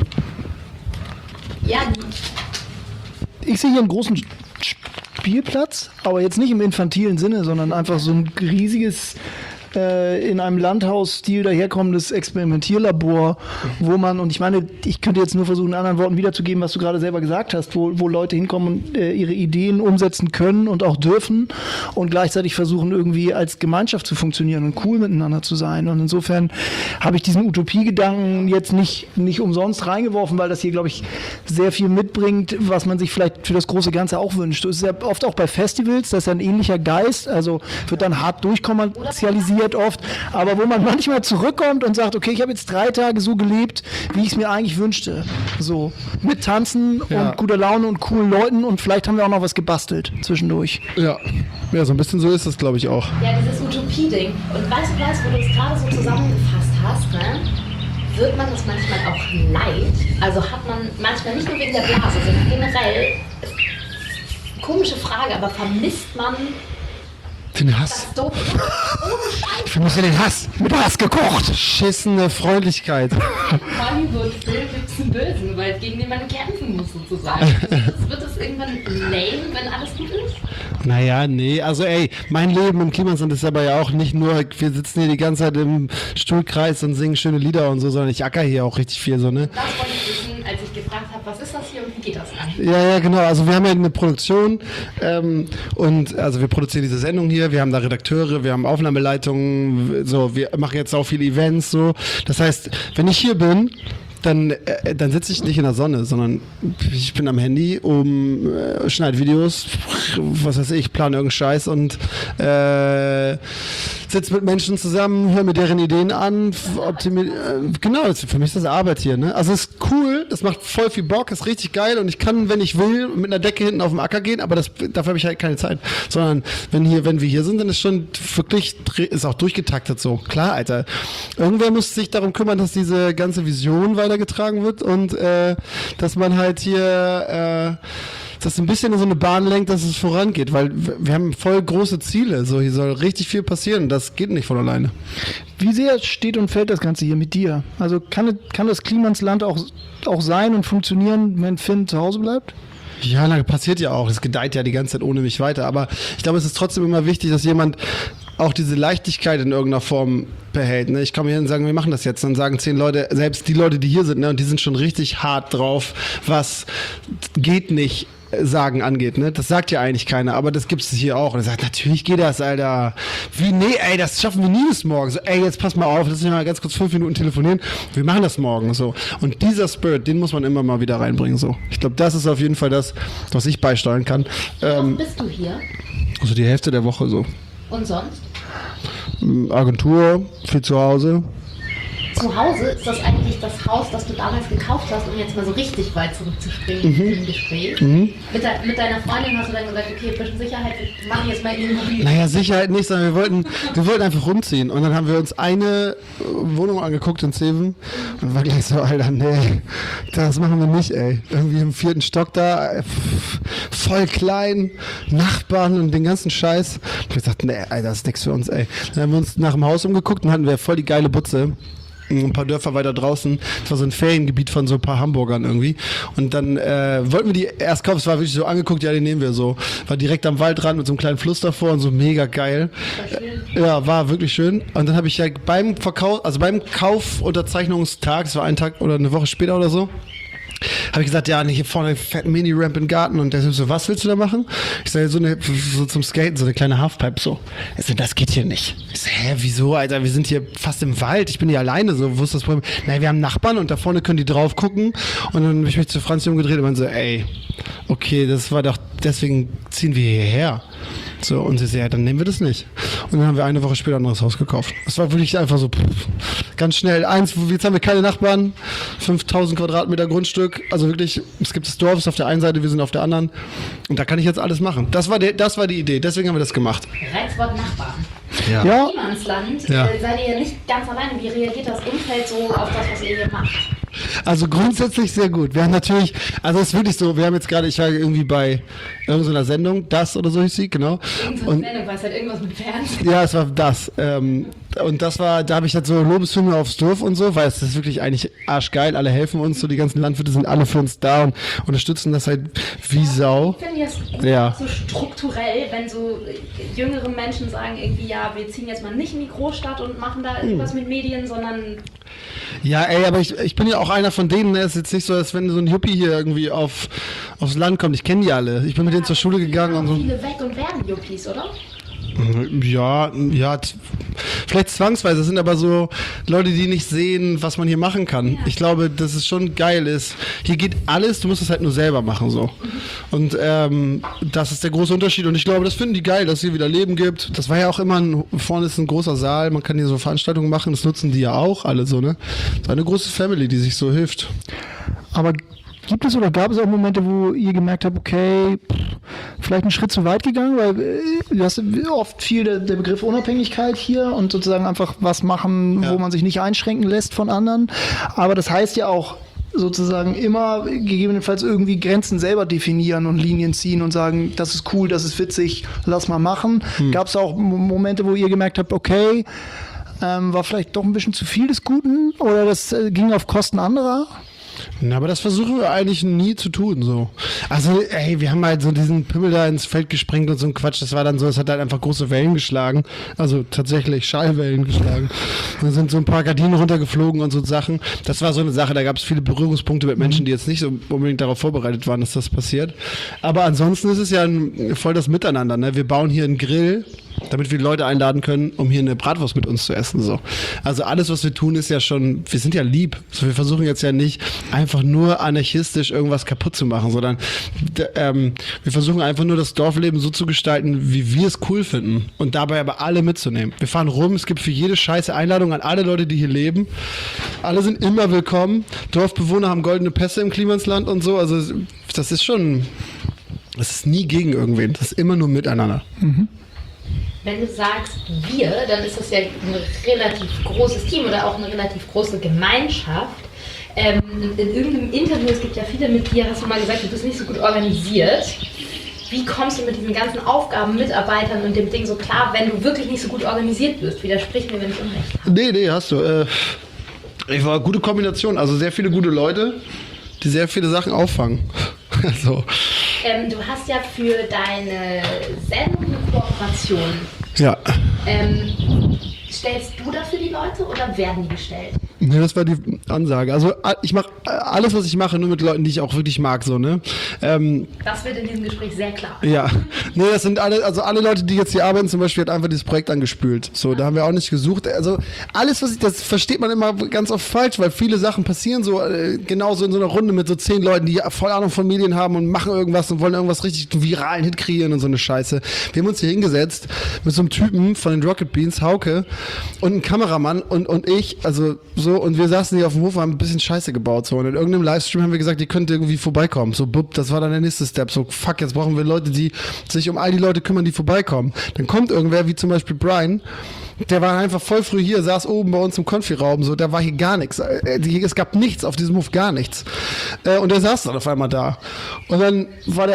ja, Ich sehe hier einen großen Spielplatz, aber jetzt nicht im infantilen Sinne, sondern einfach so ein riesiges, äh, in einem Landhausstil daherkommendes Experimentierlabor, wo man, und ich meine, ich könnte jetzt nur versuchen, in anderen Worten wiederzugeben, was du gerade selber gesagt hast, wo, wo Leute hinkommen und äh, ihre Ideen umsetzen können und auch dürfen und gleichzeitig versuchen, irgendwie als Gemeinschaft zu funktionieren und cool miteinander zu sein. Und insofern habe ich diesen Utopiegedanken jetzt nicht, nicht umsonst reingeworfen, weil das hier, glaube ich, sehr viel mitbringt, was man sich vielleicht für das große Ganze auch wünscht. Das ist ja oft auch bei Festivals, das ist ja ein ähnlicher Geist, also wird dann hart durchkommerzialisiert oft, aber wo man manchmal zurückkommt und sagt, okay, ich habe jetzt drei Tage so gelebt, wie ich es mir eigentlich wünschte. So, mit Tanzen Ja. und guter Laune und coolen Leuten und vielleicht haben wir auch noch was gebastelt zwischendurch. Ja, ja, so ein bisschen so ist das, glaube ich, auch. ja, dieses Utopie-Ding. Und weißt du, weißt, wo du es gerade so zusammengefasst hast, ne? Wird man das manchmal auch leid? Also hat man manchmal nicht nur wegen der Blase, sondern generell, komische Frage, aber vermisst man Den Hass. das Dope? Ohne Scheiß. Ich vermisse den Hass. Mit Hass gekocht. Schissene Freundlichkeit. Hollywood-Film gibt es einen Bösen, weil gegen den man kämpfen muss, sozusagen. Wird, wird das irgendwann lame, wenn alles gut ist? Naja, nee, also ey, mein Leben im Klimasland ist aber ja auch nicht nur, wir sitzen hier die ganze Zeit im Stuhlkreis und singen schöne Lieder und so, sondern ich acker hier auch richtig viel so, ne? Das wollte ich wissen, als ich gefragt habe, was ist das hier und wie geht das an? Ja, ja, genau. Also wir haben ja eine Produktion ähm, und also wir produzieren diese Sendung hier, wir haben da Redakteure, wir haben Aufnahmeleitungen, so, wir machen jetzt auch viele Events, so. Das heißt, wenn ich hier bin, dann, äh, dann sitze ich nicht in der Sonne, sondern ich bin am Handy, um äh, schneide Videos, was weiß ich, plane irgendeinen Scheiß und äh, sitze mit Menschen zusammen, höre mir deren Ideen an, optimiere, äh, genau, das, für mich ist das Arbeit hier, ne? Also es ist cool, das macht voll viel Bock, ist richtig geil und ich kann, wenn ich will, mit einer Decke hinten auf dem Acker gehen, aber das, dafür habe ich halt keine Zeit, sondern wenn hier, wenn wir hier sind, dann ist schon wirklich, ist auch durchgetaktet so. Klar, Alter. Irgendwer muss sich darum kümmern, dass diese ganze Vision weitergetragen wird und äh, dass man halt hier äh, das ein bisschen in so eine Bahn lenkt, dass es vorangeht, weil wir haben voll große Ziele, so hier soll richtig viel passieren, das geht nicht von alleine. Wie sehr steht und fällt das Ganze hier mit dir? Also kann, kann das Klimansland auch, auch sein und funktionieren, wenn Finn zu Hause bleibt? Ja, na, passiert ja auch, es gedeiht ja die ganze Zeit ohne mich weiter, aber ich glaube, es ist trotzdem immer wichtig, dass jemand auch diese Leichtigkeit in irgendeiner Form behält. Ne? Ich komme hier und sage, wir machen das jetzt. Dann sagen zehn Leute, selbst die Leute, die hier sind, ne, und die sind schon richtig hart drauf, was geht nicht sagen angeht, ne? Das sagt ja eigentlich keiner, aber das gibt es hier auch. Und er sagt, natürlich geht das, Alter. Wie, nee, ey, das schaffen wir nie bis morgen. So, ey, jetzt pass mal auf, lass uns mal ganz kurz fünf Minuten telefonieren. Wir machen das morgen, so. Und dieser Spirit, den muss man immer mal wieder reinbringen, so. Ich glaube, das ist auf jeden Fall das, was ich beisteuern kann. Ähm, Wo bist du hier? also die Hälfte der Woche, so. Und sonst? Agentur, viel zu Hause. Zu Hause ist das eigentlich das Haus, das du damals gekauft hast, um jetzt mal so richtig weit zurückzuspringen Mhm. im Gespräch. Mhm. Mit, de mit deiner Freundin hast du dann gesagt, okay, bisschen Sicherheit, wir machen jetzt mal Immobilien. Naja, Sicherheit nicht, sondern wir wollten, wir wollten einfach rumziehen. Und dann haben wir uns eine Wohnung angeguckt in Zeven und war gleich so, Alter, nee, das machen wir nicht, ey. Irgendwie im vierten Stock da, pff, voll klein, Nachbarn und den ganzen Scheiß. Und wir sagten, nee, Alter, das ist nichts für uns, ey. Dann haben wir uns nach dem Haus umgeguckt und hatten wir voll die geile Butze. ein paar Dörfer weiter draußen. Das war so ein Feriengebiet von so ein paar Hamburgern irgendwie. Und dann äh, wollten wir die erst kaufen, es war wirklich so angeguckt, ja, den nehmen wir so. War direkt am Waldrand mit so einem kleinen Fluss davor und so mega geil. War ja, war wirklich schön. Und dann habe ich ja beim Verkauf, also beim Kaufunterzeichnungstag, das war ein Tag oder eine Woche später oder so, habe ich gesagt, ja, hier vorne einen fetten Mini-Ramp im Garten. Und der so, was willst du da machen? Ich sage, so, eine, so zum Skaten, so eine kleine Halfpipe, so. Ich so, das geht hier nicht. Ich so, hä, wieso, Alter, wir sind hier fast im Wald, ich bin hier alleine, so, wo ist das Problem? Nein, wir haben Nachbarn und da vorne können die drauf gucken. Und dann habe ich mich zu Franzi umgedreht und meinte so, ey, okay, das war doch, deswegen ziehen wir hierher. So, und sie so, ja, dann nehmen wir das nicht. Und dann haben wir eine Woche später ein anderes Haus gekauft. Das war wirklich einfach so, pff, ganz schnell. Eins, jetzt haben wir keine Nachbarn, fünftausend Quadratmeter Grundstück. Also wirklich, es gibt das Dorf, ist auf der einen Seite, wir sind auf der anderen. Und da kann ich jetzt alles machen. Das war, der, das war die Idee, deswegen haben wir das gemacht. Reizwort Nachbarn. Ja. Ja. Niemandsland, Ja. äh, seid ihr ja nicht ganz alleine. Wie reagiert das Umfeld so auf das, was ihr hier macht? Also grundsätzlich sehr gut. Wir haben natürlich, also es ist wirklich so, wir haben jetzt gerade, ich war irgendwie bei irgendeiner Sendung, das oder so hieß sie, genau. Irgendwas Und mit Sendung, weiß halt irgendwas mit Fernsehen. ja, es war das. Ähm, und das war, da habe ich halt so Lobeshymne aufs Dorf und so, weil es ist wirklich eigentlich arschgeil. Alle helfen uns, so die ganzen Landwirte sind alle für uns da und unterstützen das halt wie Sau. Ich finde das gut, Ja. so strukturell, wenn so jüngere Menschen sagen irgendwie, ja, wir ziehen jetzt mal nicht in die Großstadt und machen da irgendwas mit Medien, sondern Ja, ey, aber ich, ich bin ja auch einer von denen, ne? Es ist jetzt nicht so, als wenn so ein Yuppie hier irgendwie auf, aufs Land kommt. Ich kenne die alle. Ich bin mit denen zur Schule gegangen und so. viele weg und werden Yuppies, oder? Ja, ja, t- vielleicht zwangsweise. Das sind aber so Leute, die nicht sehen, was man hier machen kann. Ich glaube, dass es schon geil ist. Hier geht alles, du musst es halt nur selber machen, so. Und ähm, das ist der große Unterschied. Und ich glaube, das finden die geil, dass es hier wieder Leben gibt. Das war ja auch immer, ein, vorne ist ein großer Saal, man kann hier so Veranstaltungen machen, das nutzen die ja auch alle so, ne? Das ist eine große Family, die sich so hilft. Aber gibt es oder gab es auch Momente, wo ihr gemerkt habt, okay, pff, vielleicht einen Schritt zu weit gegangen, weil äh, du hast oft viel der, der Begriff Unabhängigkeit hier und sozusagen einfach was machen, Ja. wo man sich nicht einschränken lässt von anderen. Aber das heißt ja auch sozusagen immer gegebenenfalls irgendwie Grenzen selber definieren und Linien ziehen und sagen, das ist cool, das ist witzig, lass mal machen. Hm. Gab es auch Mo- Momente, wo ihr gemerkt habt, okay, ähm, war vielleicht doch ein bisschen zu viel des Guten oder das äh, ging auf Kosten anderer? Na, aber das versuchen wir eigentlich nie zu tun, so. Also, ey, wir haben halt so diesen Pimmel da ins Feld gesprengt und so ein Quatsch. Das war dann so, es hat halt einfach große Wellen geschlagen. Also tatsächlich Schallwellen geschlagen. Und dann sind so ein paar Gardinen runtergeflogen und so Sachen. Das war so eine Sache, da gab es viele Berührungspunkte mit Menschen, die jetzt nicht so unbedingt darauf vorbereitet waren, dass das passiert. Aber ansonsten ist es ja ein, voll das Miteinander, ne? Wir bauen hier einen Grill, damit wir die Leute einladen können, um hier eine Bratwurst mit uns zu essen. So. Also alles, was wir tun, ist ja schon, wir sind ja lieb. So, wir versuchen jetzt ja nicht einfach nur anarchistisch irgendwas kaputt zu machen, sondern d- ähm, wir versuchen einfach nur das Dorfleben so zu gestalten, wie wir es cool finden und dabei aber alle mitzunehmen. Wir fahren rum, es gibt für jede Scheiße Einladung an alle Leute, die hier leben. Alle sind immer willkommen. Dorfbewohner haben goldene Pässe im Klimansland und so. Also das ist schon, das ist nie gegen irgendwen. Das ist immer nur miteinander. Wenn du sagst wir, dann ist das ja ein relativ großes Team oder auch eine relativ große Gemeinschaft. Ähm, in irgendeinem Interview, es gibt ja viele mit dir, hast du mal gesagt, du bist nicht so gut organisiert. Wie kommst du mit diesen ganzen Aufgaben, Mitarbeitern und dem Ding so klar, wenn du wirklich nicht so gut organisiert bist? Widersprich mir, wenn ich Unrecht habe. Nee, nee, hast du. Äh, ich war eine gute Kombination, also sehr viele gute Leute, die sehr viele Sachen auffangen. Also, Ähm, du hast ja für deine Sendung eine Kooperation. ja. Ähm, stellst du dafür die Leute oder werden die gestellt? Nee, das war die Ansage. Also ich mache alles, was ich mache, nur mit Leuten, die ich auch wirklich mag, so, ne? Ähm, Das wird in diesem Gespräch sehr klar. ja. Nee, das sind alle, also alle Leute, die jetzt hier arbeiten, zum Beispiel, hat einfach dieses Projekt angespült. So, da haben wir auch nicht gesucht. Also alles, was ich, das versteht man immer ganz oft falsch, weil viele Sachen passieren so, äh, genauso in so einer Runde mit so zehn Leuten, die voll Ahnung von Medien haben und machen irgendwas und wollen irgendwas richtig viralen Hit kreieren und so eine Scheiße. Wir haben uns hier hingesetzt mit so einem Typen von den Rocket Beans, Hauke, und ein Kameramann und, und ich, also so, und wir saßen hier auf dem Hof und haben ein bisschen Scheiße gebaut, so, und in irgendeinem Livestream haben wir gesagt, ihr könnt irgendwie vorbeikommen, so, bupp, das war dann der nächste Step, so, fuck, jetzt brauchen wir Leute, die sich um all die Leute kümmern, die vorbeikommen. Dann kommt irgendwer, wie zum Beispiel Brian, der war einfach voll früh hier, saß oben bei uns im Konfi-Raum, so, da war hier gar nichts, Äh, die- es gab nichts auf diesem Hof, gar nichts. Äh, und der saß dann auf einmal da. Und dann war der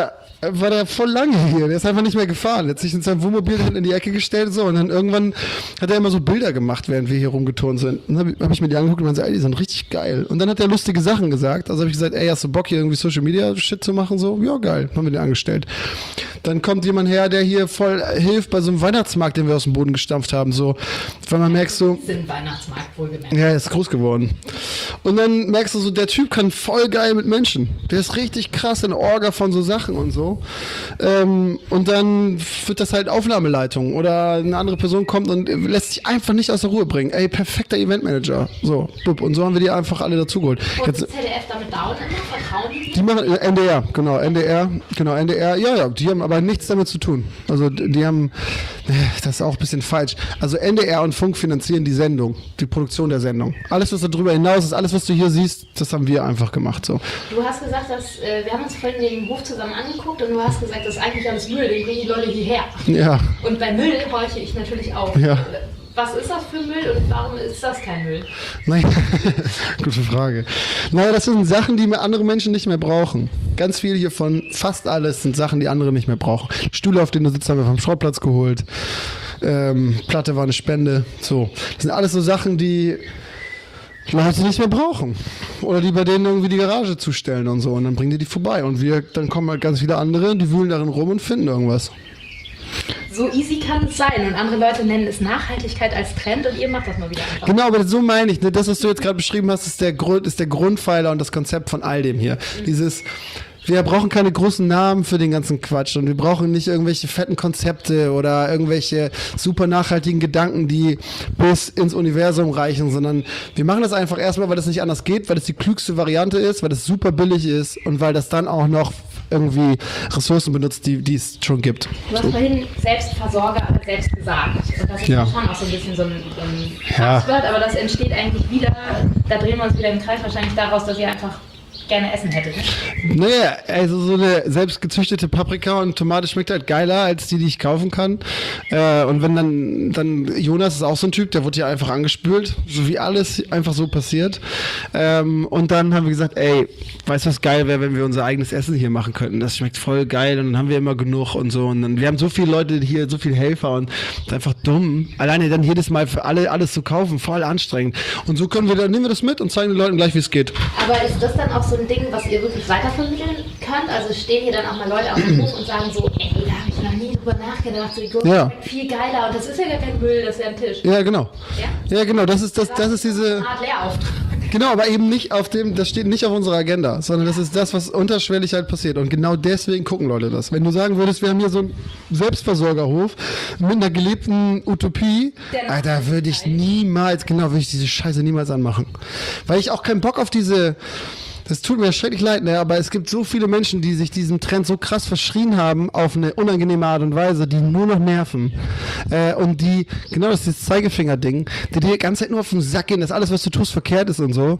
war der voll lange hier. Der ist einfach nicht mehr gefahren. Der hat sich in seinem Wohnmobil in die Ecke gestellt so und dann irgendwann hat er immer so Bilder gemacht, während wir hier rumgeturnt sind. Und dann habe hab ich mir die angeguckt und man sagt, ey, die sind richtig geil. Und dann hat er lustige Sachen gesagt. Also habe ich gesagt, ey, hast du Bock hier irgendwie Social Media Shit zu machen? So, ja geil, haben wir den angestellt. Dann kommt jemand her, der hier voll hilft bei so einem Weihnachtsmarkt, den wir aus dem Boden gestampft haben. So, weil man merkt so, sind Weihnachtsmarkt wohlgemerkt. ja, er ist groß geworden. Und dann merkst du so, der Typ kann voll geil mit Menschen. Der ist richtig krass in Orga von so Sachen und so. Ähm, und dann wird das halt Aufnahmeleitung oder eine andere Person kommt und lässt sich einfach nicht aus der Ruhe bringen. Ey, perfekter Eventmanager. So, bup. Und so haben wir die einfach alle dazugeholt. Und Jetzt, Z D F damit down immer? Vertrauen die? die machen äh, N D R, genau, N D R, genau, N D R, ja, ja, die haben aber nichts damit zu tun. Also die haben, äh, das ist auch ein bisschen falsch. Also N D R und Funk finanzieren die Sendung, die Produktion der Sendung. Alles, was darüber hinaus ist, alles, was du hier siehst, das haben wir einfach gemacht. So. Du hast gesagt, dass, äh, wir haben uns vorhin den Hof zusammen angeguckt und du hast gesagt, das ist eigentlich alles Müll, den bringen die Leute hierher. Ja. Und bei Müll horche ich natürlich auch. Ja. Was ist das für Müll und warum ist das kein Müll? Naja, gute Frage. Naja, das sind Sachen, die andere Menschen nicht mehr brauchen. Ganz viel hiervon, fast alles, sind Sachen, die andere nicht mehr brauchen. Stühle, auf denen du sitzt, haben wir vom Schrottplatz geholt. Ähm, Platte war eine Spende. So. Das sind alles so Sachen, die Leute nicht mehr brauchen. Oder die bei denen irgendwie die Garage zustellen und so. Und dann bringen die die vorbei. Und wir, dann kommen halt ganz viele andere, die wühlen darin rum und finden irgendwas. So easy kann es sein und andere Leute nennen es Nachhaltigkeit als Trend und ihr macht das mal wieder einfach. Genau, aber so meine ich, ne? Das, was du jetzt gerade beschrieben hast, ist der Grund, ist der Grundpfeiler und das Konzept von all dem hier. Mhm. Dieses, wir brauchen keine großen Namen für den ganzen Quatsch und wir brauchen nicht irgendwelche fetten Konzepte oder irgendwelche super nachhaltigen Gedanken, die bis ins Universum reichen, sondern wir machen das einfach erstmal, weil das nicht anders geht, weil das die klügste Variante ist, weil das super billig ist und weil das dann auch noch irgendwie Ressourcen benutzt, die, die es schon gibt. Du hast so. vorhin Selbstversorger, aber selbst gesagt. Und das ist ja schon auch so ein bisschen so ein, so ein ja. Passwort, aber das entsteht eigentlich wieder, da drehen wir uns wieder im Kreis, wahrscheinlich daraus, dass ihr einfach gerne essen hättet. Naja, also so eine selbst gezüchtete Paprika und Tomate schmeckt halt geiler als die, die ich kaufen kann. Äh, und wenn dann, dann, Jonas ist auch so ein Typ, der wurde ja einfach angespült, so wie alles einfach so passiert. Ähm, und dann haben wir gesagt, ey, weißt du, was geil wäre, wenn wir unser eigenes Essen hier machen könnten? Das schmeckt voll geil und dann haben wir immer genug und so. Und dann, wir haben so viele Leute hier, so viele Helfer und das ist einfach dumm. Alleine dann jedes Mal für alle alles zu kaufen, voll anstrengend. Und so können wir, dann nehmen wir das mit und zeigen den Leuten gleich, wie es geht. Aber ist das dann auch so ein Ding, was ihr wirklich weitervermitteln könnt? Also stehen hier dann auch mal Leute auf dem Hof und sagen so, ey, da habe ich noch nie drüber nachgedacht, so die Gurke ja. schmeckt viel geiler und das ist ja gar kein Müll, das ist ja ein Tisch. Ja, genau. Ja, ja genau, das ist, das, das ist diese... Eine Art Lehrauftrag. Genau, aber eben nicht auf dem, das steht nicht auf unserer Agenda, sondern das ist das, was unterschwellig halt passiert. Und genau deswegen gucken Leute das. Wenn du sagen würdest, wir haben hier so einen Selbstversorgerhof mit einer gelebten Utopie, Alter, würde ich niemals, genau, würde ich diese Scheiße niemals anmachen. Weil ich auch keinen Bock auf diese... Das tut mir schrecklich leid, ne? Aber es gibt so viele Menschen, die sich diesem Trend so krass verschrien haben auf eine unangenehme Art und Weise, die nur noch nerven. Äh, und die, genau das ist das Zeigefinger-Ding, die dir die ganze Zeit nur auf den Sack gehen, dass alles, was du tust, verkehrt ist und so.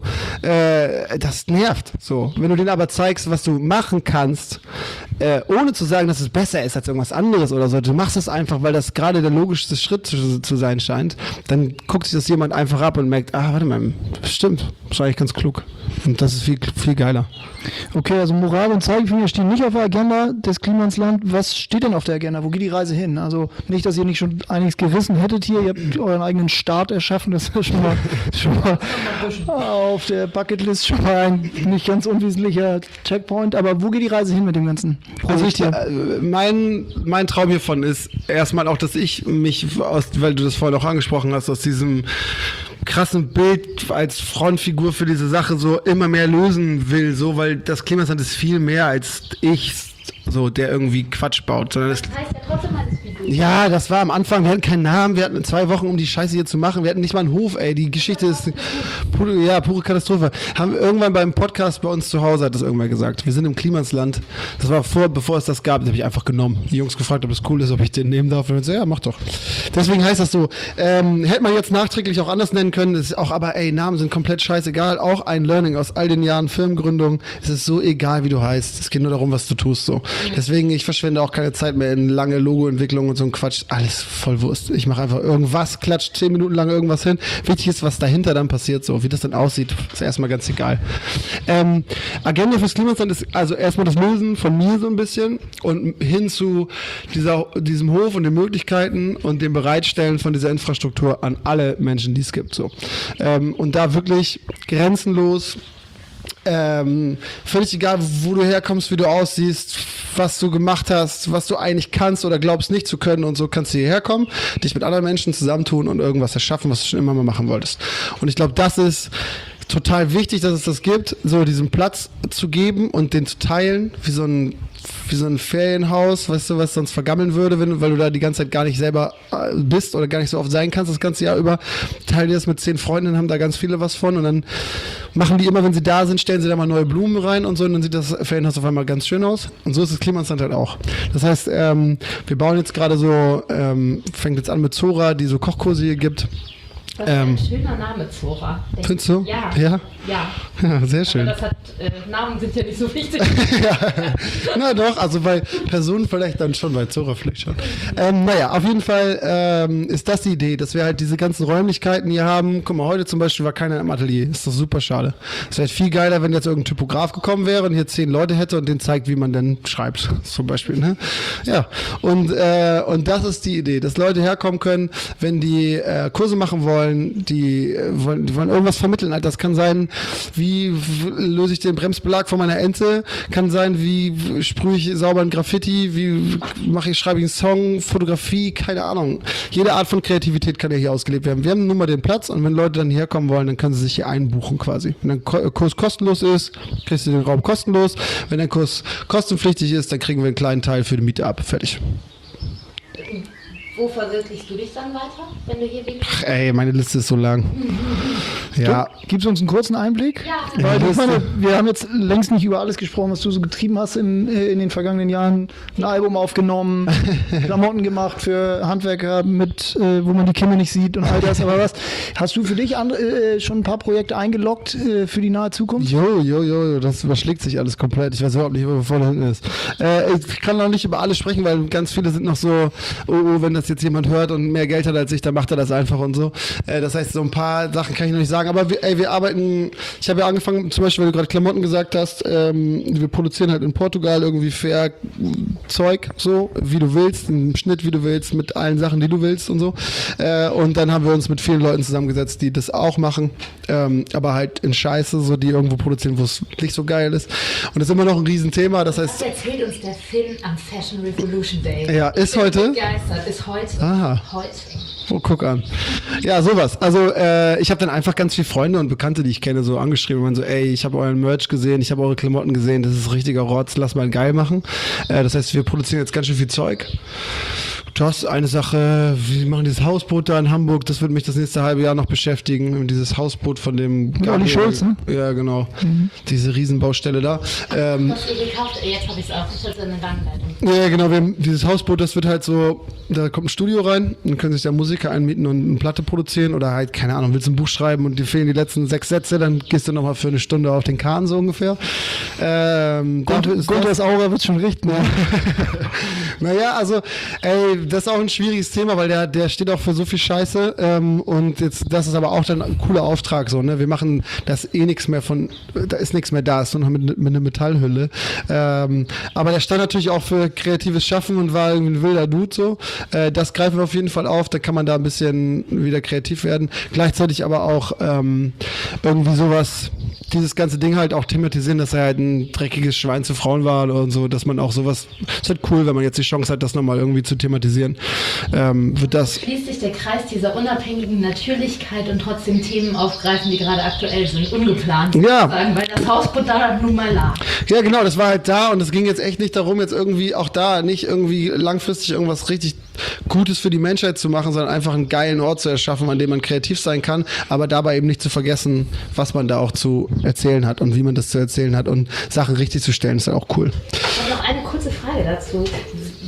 Äh, das nervt. So. Wenn du denen aber zeigst, was du machen kannst, äh, ohne zu sagen, dass es besser ist als irgendwas anderes oder so, du machst es einfach, weil das gerade der logischste Schritt zu, zu sein scheint, dann guckt sich das jemand einfach ab und merkt, ah, warte mal, stimmt, das war eigentlich ganz klug. Und das ist viel, viel geiler. Okay, also Moral und Zeigefinger stehen nicht auf der Agenda des Klimansland. Was steht denn auf der Agenda? Wo geht die Reise hin? Also nicht, dass ihr nicht schon einiges gerissen hättet hier. Ihr habt euren eigenen Staat erschaffen. Das ist ja schon mal, schon mal auf der Bucketlist schon mal ein nicht ganz unwesentlicher Checkpoint. Aber wo geht die Reise hin mit dem ganzen Projekt? Also ich, äh, mein, mein Traum hiervon ist erstmal auch, dass ich mich, aus, weil du das vorhin auch angesprochen hast, aus diesem krassen Bild als Frontfigur für diese Sache so immer mehr lösen will, so, weil das Klimansland ist viel mehr als ich, so, der irgendwie Quatsch baut, sondern das, das heißt ja trotzdem alles wie du. Ja, das war am Anfang, wir hatten keinen Namen, wir hatten zwei Wochen, um die Scheiße hier zu machen, wir hatten nicht mal einen Hof, ey, die Geschichte ist pure, ja, pure Katastrophe. Haben wir irgendwann beim Podcast bei uns zu Hause, hat das irgendwann gesagt, wir sind im Klimansland, das war vor, bevor es das gab, das habe ich einfach genommen. Die Jungs gefragt, ob das cool ist, ob ich den nehmen darf, und ich so, ja, mach doch. Deswegen heißt das so, ähm, hätte man jetzt nachträglich auch anders nennen können, ist auch, aber ey, Namen sind komplett scheißegal, auch ein Learning aus all den Jahren Firmengründung, es ist so egal, wie du heißt, es geht nur darum, was du tust, so. Deswegen, ich verschwende auch keine Zeit mehr in lange Logoentwicklung und und so ein Quatsch, alles voll Wurst. Ich mache einfach irgendwas, klatsch zehn Minuten lang irgendwas hin. Wichtig ist, was dahinter dann passiert, so wie das dann aussieht, ist erstmal ganz egal. Ähm, Agenda fürs Klimasland ist also erstmal das Lösen von mir so ein bisschen und hin zu dieser, diesem Hof und den Möglichkeiten und dem Bereitstellen von dieser Infrastruktur an alle Menschen, die es gibt. So. Ähm, und da wirklich grenzenlos, Ähm, völlig egal, wo du herkommst, wie du aussiehst, was du gemacht hast, was du eigentlich kannst oder glaubst nicht zu können und so, kannst du hierher kommen, dich mit anderen Menschen zusammentun und irgendwas erschaffen, was du schon immer mal machen wolltest. Und ich glaube, das ist total wichtig, dass es das gibt, so diesen Platz zu geben und den zu teilen, wie so ein wie so ein Ferienhaus, weißt du, was sonst vergammeln würde, wenn, weil du da die ganze Zeit gar nicht selber äh, bist oder gar nicht so oft sein kannst das ganze Jahr über. Teilen die das mit zehn Freunden, haben da ganz viele was von und dann machen die immer, wenn sie da sind, stellen sie da mal neue Blumen rein und so und dann sieht das Ferienhaus auf einmal ganz schön aus. Und so ist das Klimasland halt auch. Das heißt, ähm, wir bauen jetzt gerade so, ähm, fängt jetzt an mit Zora, die so Kochkurse hier gibt. Das ist ähm, ein schöner Name, Zora. Findest du? Ja. Ja? Ja. Ja, sehr schön. Aber das hat, äh, Namen sind ja nicht so wichtig. Ja. Na doch, also bei Personen vielleicht dann schon, bei Zora vielleicht schon. Ähm, naja, auf jeden Fall ähm, ist das die Idee, dass wir halt diese ganzen Räumlichkeiten hier haben. Guck mal, heute zum Beispiel war keiner im Atelier. Ist doch super schade. Es wäre viel geiler, wenn jetzt irgendein Typograf gekommen wäre und hier zehn Leute hätte und den zeigt, wie man denn schreibt, zum Beispiel. Ne? Ja, und, äh, und das ist die Idee, dass Leute herkommen können, wenn die äh, Kurse machen wollen, die, äh, wollen, die wollen irgendwas vermitteln. Halt. Das kann sein, wie löse ich den Bremsbelag von meiner Ente, kann sein, wie sprühe ich sauber ein Graffiti, wie mache ich, schreibe ich einen Song, Fotografie, keine Ahnung. Jede Art von Kreativität kann ja hier ausgelebt werden. Wir haben nun mal den Platz und wenn Leute dann hierher kommen wollen, dann können sie sich hier einbuchen quasi. Wenn ein Kurs kostenlos ist, kriegst du den Raum kostenlos. Wenn ein Kurs kostenpflichtig ist, dann kriegen wir einen kleinen Teil für die Miete ab. Fertig. Wo verwirklichst du dich dann weiter, wenn du hier lebst? Ach, ey, meine Liste ist so lang. Ja. Gibst du uns einen kurzen Einblick? Ja. Weil ich meine, wir haben jetzt längst nicht über alles gesprochen, was du so getrieben hast in, in den vergangenen Jahren. Ein Album aufgenommen, Klamotten gemacht für Handwerker, mit, äh, wo man die Kinder nicht sieht und all das. Aber was, hast du für dich andere, äh, schon ein paar Projekte eingeloggt äh, für die nahe Zukunft? Jo, jo, jo, das überschlägt sich alles komplett. Ich weiß überhaupt nicht, wo vorne hinten ist. Äh, ich kann noch nicht über alles sprechen, weil ganz viele sind noch so, oh, oh, wenn das jetzt jemand hört und mehr Geld hat als ich, dann macht er das einfach und so. Äh, das heißt, so ein paar Sachen kann ich noch nicht sagen. Aber wir, ey, wir arbeiten, ich habe ja angefangen, zum Beispiel, weil du gerade Klamotten gesagt hast, ähm, wir produzieren halt in Portugal irgendwie fair Zeug, so, wie du willst, im Schnitt, wie du willst, mit allen Sachen, die du willst und so. Äh, und dann haben wir uns mit vielen Leuten zusammengesetzt, die das auch machen, ähm, aber halt in Scheiße, so, die irgendwo produzieren, wo es nicht so geil ist. Und das ist immer noch ein Riesenthema, das heißt... Das erzählt uns der Film am Fashion Revolution Day. Ja, ist heute? Begeistert, ist heute. Aha. Heute. Oh, guck an. Ja, sowas. Also äh, ich habe dann einfach ganz viele Freunde und Bekannte, die ich kenne, so angeschrieben und so, ey, ich habe euren Merch gesehen, ich habe eure Klamotten gesehen, das ist richtiger Rotz, lass mal geil machen. Äh, das heißt, wir produzieren jetzt ganz schön viel Zeug. Das eine Sache, wir machen dieses Hausboot da in Hamburg, das wird mich das nächste halbe Jahr noch beschäftigen. Dieses Hausboot von dem... Olli Schulz, ne? Ja, genau. Mhm. Diese Riesenbaustelle da. Ähm, Was ihr gekauft? Jetzt habe ich es auch. Ich hatte eine Langleitung. Ja, genau. Wir haben dieses Hausboot, das wird halt so, da kommt ein Studio rein, dann können sich da Musiker einmieten und eine Platte produzieren oder halt, keine Ahnung, willst ein Buch schreiben und dir fehlen die letzten sechs Sätze, dann gehst du nochmal für eine Stunde auf den Kahn, so ungefähr. Ähm, Gunthers Aura wird schon richten, ja. Naja, also, ey, das ist auch ein schwieriges Thema, weil der, der steht auch für so viel Scheiße ähm, und jetzt, das ist aber auch dann ein cooler Auftrag, so, ne, wir machen das eh nichts mehr von, da ist nichts mehr da, ist nur noch mit, mit einer Metallhülle, ähm, aber der stand natürlich auch für kreatives Schaffen und war irgendwie ein wilder Dude, so, äh, das greifen wir auf jeden Fall auf, da kann man da ein bisschen wieder kreativ werden, gleichzeitig aber auch ähm, irgendwie sowas, dieses ganze Ding halt auch thematisieren, dass er halt ein dreckiges Schwein zu Frauen war und so, dass man auch sowas, ist halt cool, wenn man jetzt die Chance hat, das nochmal irgendwie zu thematisieren, ähm, wird das... Schließt sich der Kreis dieser unabhängigen Natürlichkeit und trotzdem Themen aufgreifen, die gerade aktuell sind, ungeplant, ja. sozusagen, weil das Hausboot da nun mal lag. Ja, genau, das war halt da und es ging jetzt echt nicht darum, jetzt irgendwie auch da nicht irgendwie langfristig irgendwas richtig Gutes für die Menschheit zu machen, sondern einfach einen geilen Ort zu erschaffen, an dem man kreativ sein kann, aber dabei eben nicht zu vergessen, was man da auch zu erzählen hat und wie man das zu erzählen hat und Sachen richtig zu stellen, ist ja auch cool. Ich habe noch eine kurze Frage dazu.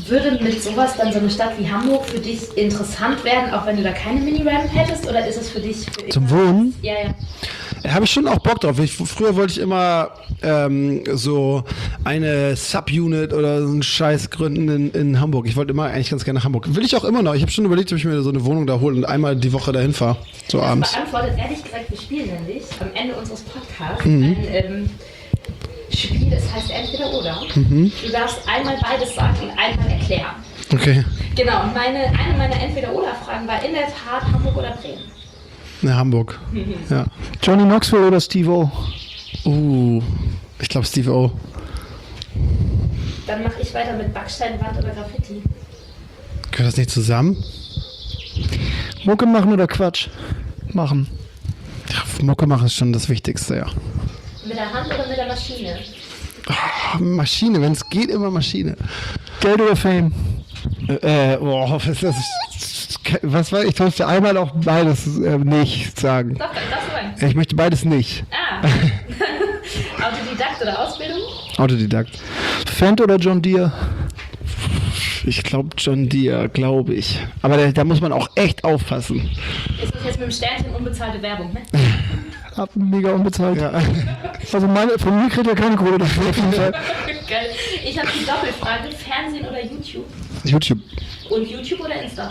würde mit sowas dann so eine Stadt wie Hamburg für dich interessant werden, auch wenn du da keine Mini-Ramp hättest? Oder ist es für dich... Für Zum Wohnen? Ja, ja. Da habe ich schon auch Bock drauf. Ich, früher wollte ich immer ähm, so eine Subunit oder so einen Scheiß gründen in, in Hamburg. Ich wollte immer eigentlich ganz gerne nach Hamburg. Will ich auch immer noch. Ich habe schon überlegt, ob ich mir so eine Wohnung da hole und einmal die Woche dahin fahre. So das abends. beantwortet ehrlich gesagt, wir spielen nämlich am Ende unseres Podcasts mhm. ein ähm, Spiel, das heißt entweder oder. Mhm. Du darfst einmal beides sagen und einmal erklären. Okay. Genau, und meine, eine meiner Entweder-Oder-Fragen war in der Tat Hamburg oder Bremen. Ne, Hamburg. Mhm. Ja. Johnny Knoxville oder Steve-O? Uh, ich glaube Steve-O. Dann mache ich weiter mit Backsteinwand oder Graffiti. Gehört das nicht zusammen? Mucke machen oder Quatsch machen? Ja, Mucke machen ist schon das Wichtigste, ja. Mit der Hand oder mit der Maschine? Oh, Maschine, wenn es geht, immer Maschine. Geld oder Fame? Äh, äh boah, was ist das? Was war ich? Ich durfte einmal auch beides äh, nicht sagen. Doch, das darfst du sagen. Ich möchte beides nicht. Ah. Autodidakt oder Ausbildung? Autodidakt. Fendt oder John Deere? Ich glaube John Deere, glaube ich. Aber da, da muss man auch echt aufpassen. Ist das jetzt mit dem Sternchen unbezahlte Werbung, ne? Hab mega unbezahlt. Ja. Also meine, von mir kriegt er keine Kohle dafür auf jeden Fall. Geil. Ich habe die Doppelfrage, Fernsehen oder YouTube? YouTube. Und YouTube oder Insta?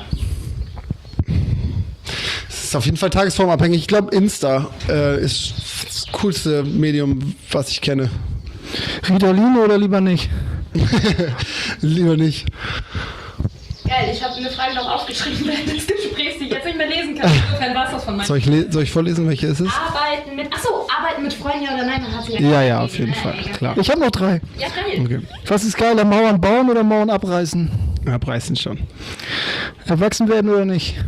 Das ist auf jeden Fall tagesformabhängig. Ich glaube Insta äh, ist das coolste Medium, was ich kenne. Ritalin oder lieber nicht? Lieber nicht. Geil, ich habe eine Frage noch aufgeschrieben während des Gesprächs, die ich jetzt nicht mehr lesen kann. Insofern war es das von meinem. Soll ich, le- soll ich vorlesen, welche ist es? Arbeiten mit, achso, arbeiten mit Freunden ja oder nein, man hat sie ja Ja, ja, gelesen, auf jeden ne? Fall, Ja, klar. Ich habe noch drei. Ja, geil. Okay. Was ist geiler, Mauern bauen oder Mauern abreißen? Abreißen schon. Erwachsen werden oder nicht?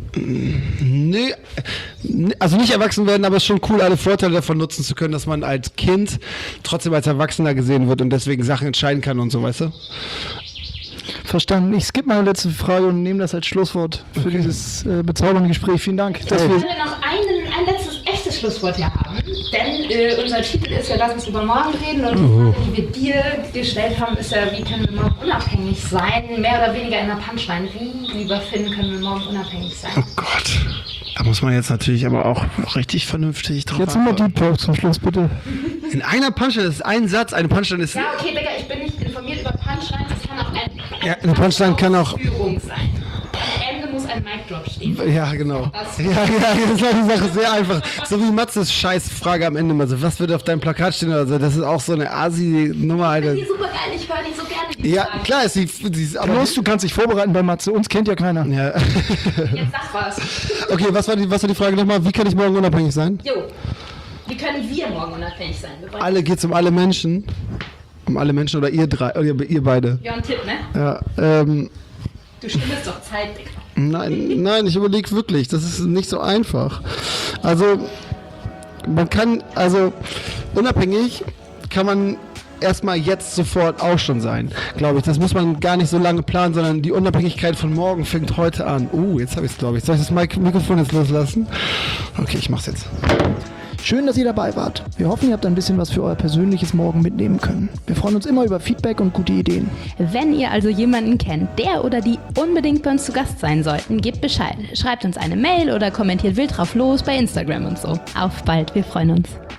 Nee, also nicht erwachsen werden, aber es ist schon cool, alle Vorteile davon nutzen zu können, dass man als Kind trotzdem als Erwachsener gesehen wird und deswegen Sachen entscheiden kann und so, weißt du? Verstanden. Ich skippe meine letzte Frage und nehme das als Schlusswort für okay. dieses äh, bezaubernde Gespräch. Vielen Dank. Dass Ich wir würde noch einen, ein letztes echtes Schlusswort hier haben, denn äh, unser Titel ist ja, lass uns über morgen reden und die Frage, die wir dir gestellt haben, ist ja, wie können wir morgen unabhängig sein? Mehr oder weniger in der Punchline. Wie, lieber Finn, können wir morgen unabhängig sein? Oh Gott. Da muss man jetzt natürlich aber auch richtig vernünftig drauf Jetzt nochmal Deep Talk zum Schluss, bitte. In einer Punchline, das ist ein Satz, eine Punchline ist... Ja, okay, Digga, ich bin nicht informiert über Punchlines, das kann auch ein... Ja, eine Punchline kann auch... Führung sein. Am Ende muss ein Mic Drop stehen. Ja, genau. Das- Ja, ja, das war die Sache sehr einfach. So wie Matzes Scheißfrage am Ende mal so, was wird auf deinem Plakat stehen oder so, das ist auch so eine Asi-Nummer, Alter. Die super geil, ich höre die so gerne. Die Ja, Fragen. klar ist sie, sie ist aber... Los, du kannst dich vorbereiten bei Matze. Uns kennt ja keiner. Ja. Jetzt sag was. Okay, was war die, was war die Frage nochmal? Wie kann ich morgen unabhängig sein? Jo, wie können wir morgen unabhängig sein? Wir wollen Alle geht's um alle Menschen. Um alle Menschen oder ihr drei, oder ihr beide. ja, ein Tipp, ne? Ja, ähm, Du stimmst doch Zeit, Digga. nein, nein, ich überlege wirklich, das ist nicht so einfach. Also, man kann, also, unabhängig kann man erstmal jetzt sofort auch schon sein, glaube ich. Das muss man gar nicht so lange planen, sondern die Unabhängigkeit von morgen fängt heute an. Uh, jetzt habe ich es, glaube ich. Soll ich das Mik- Mikrofon jetzt loslassen? Okay, ich mach's jetzt. Schön, dass ihr dabei wart. Wir hoffen, ihr habt ein bisschen was für euer persönliches Morgen mitnehmen können. Wir freuen uns immer über Feedback und gute Ideen. Wenn ihr also jemanden kennt, der oder die unbedingt bei uns zu Gast sein sollten, gebt Bescheid. Schreibt uns eine Mail oder kommentiert wild drauf los bei Instagram und so. Auf bald, wir freuen uns.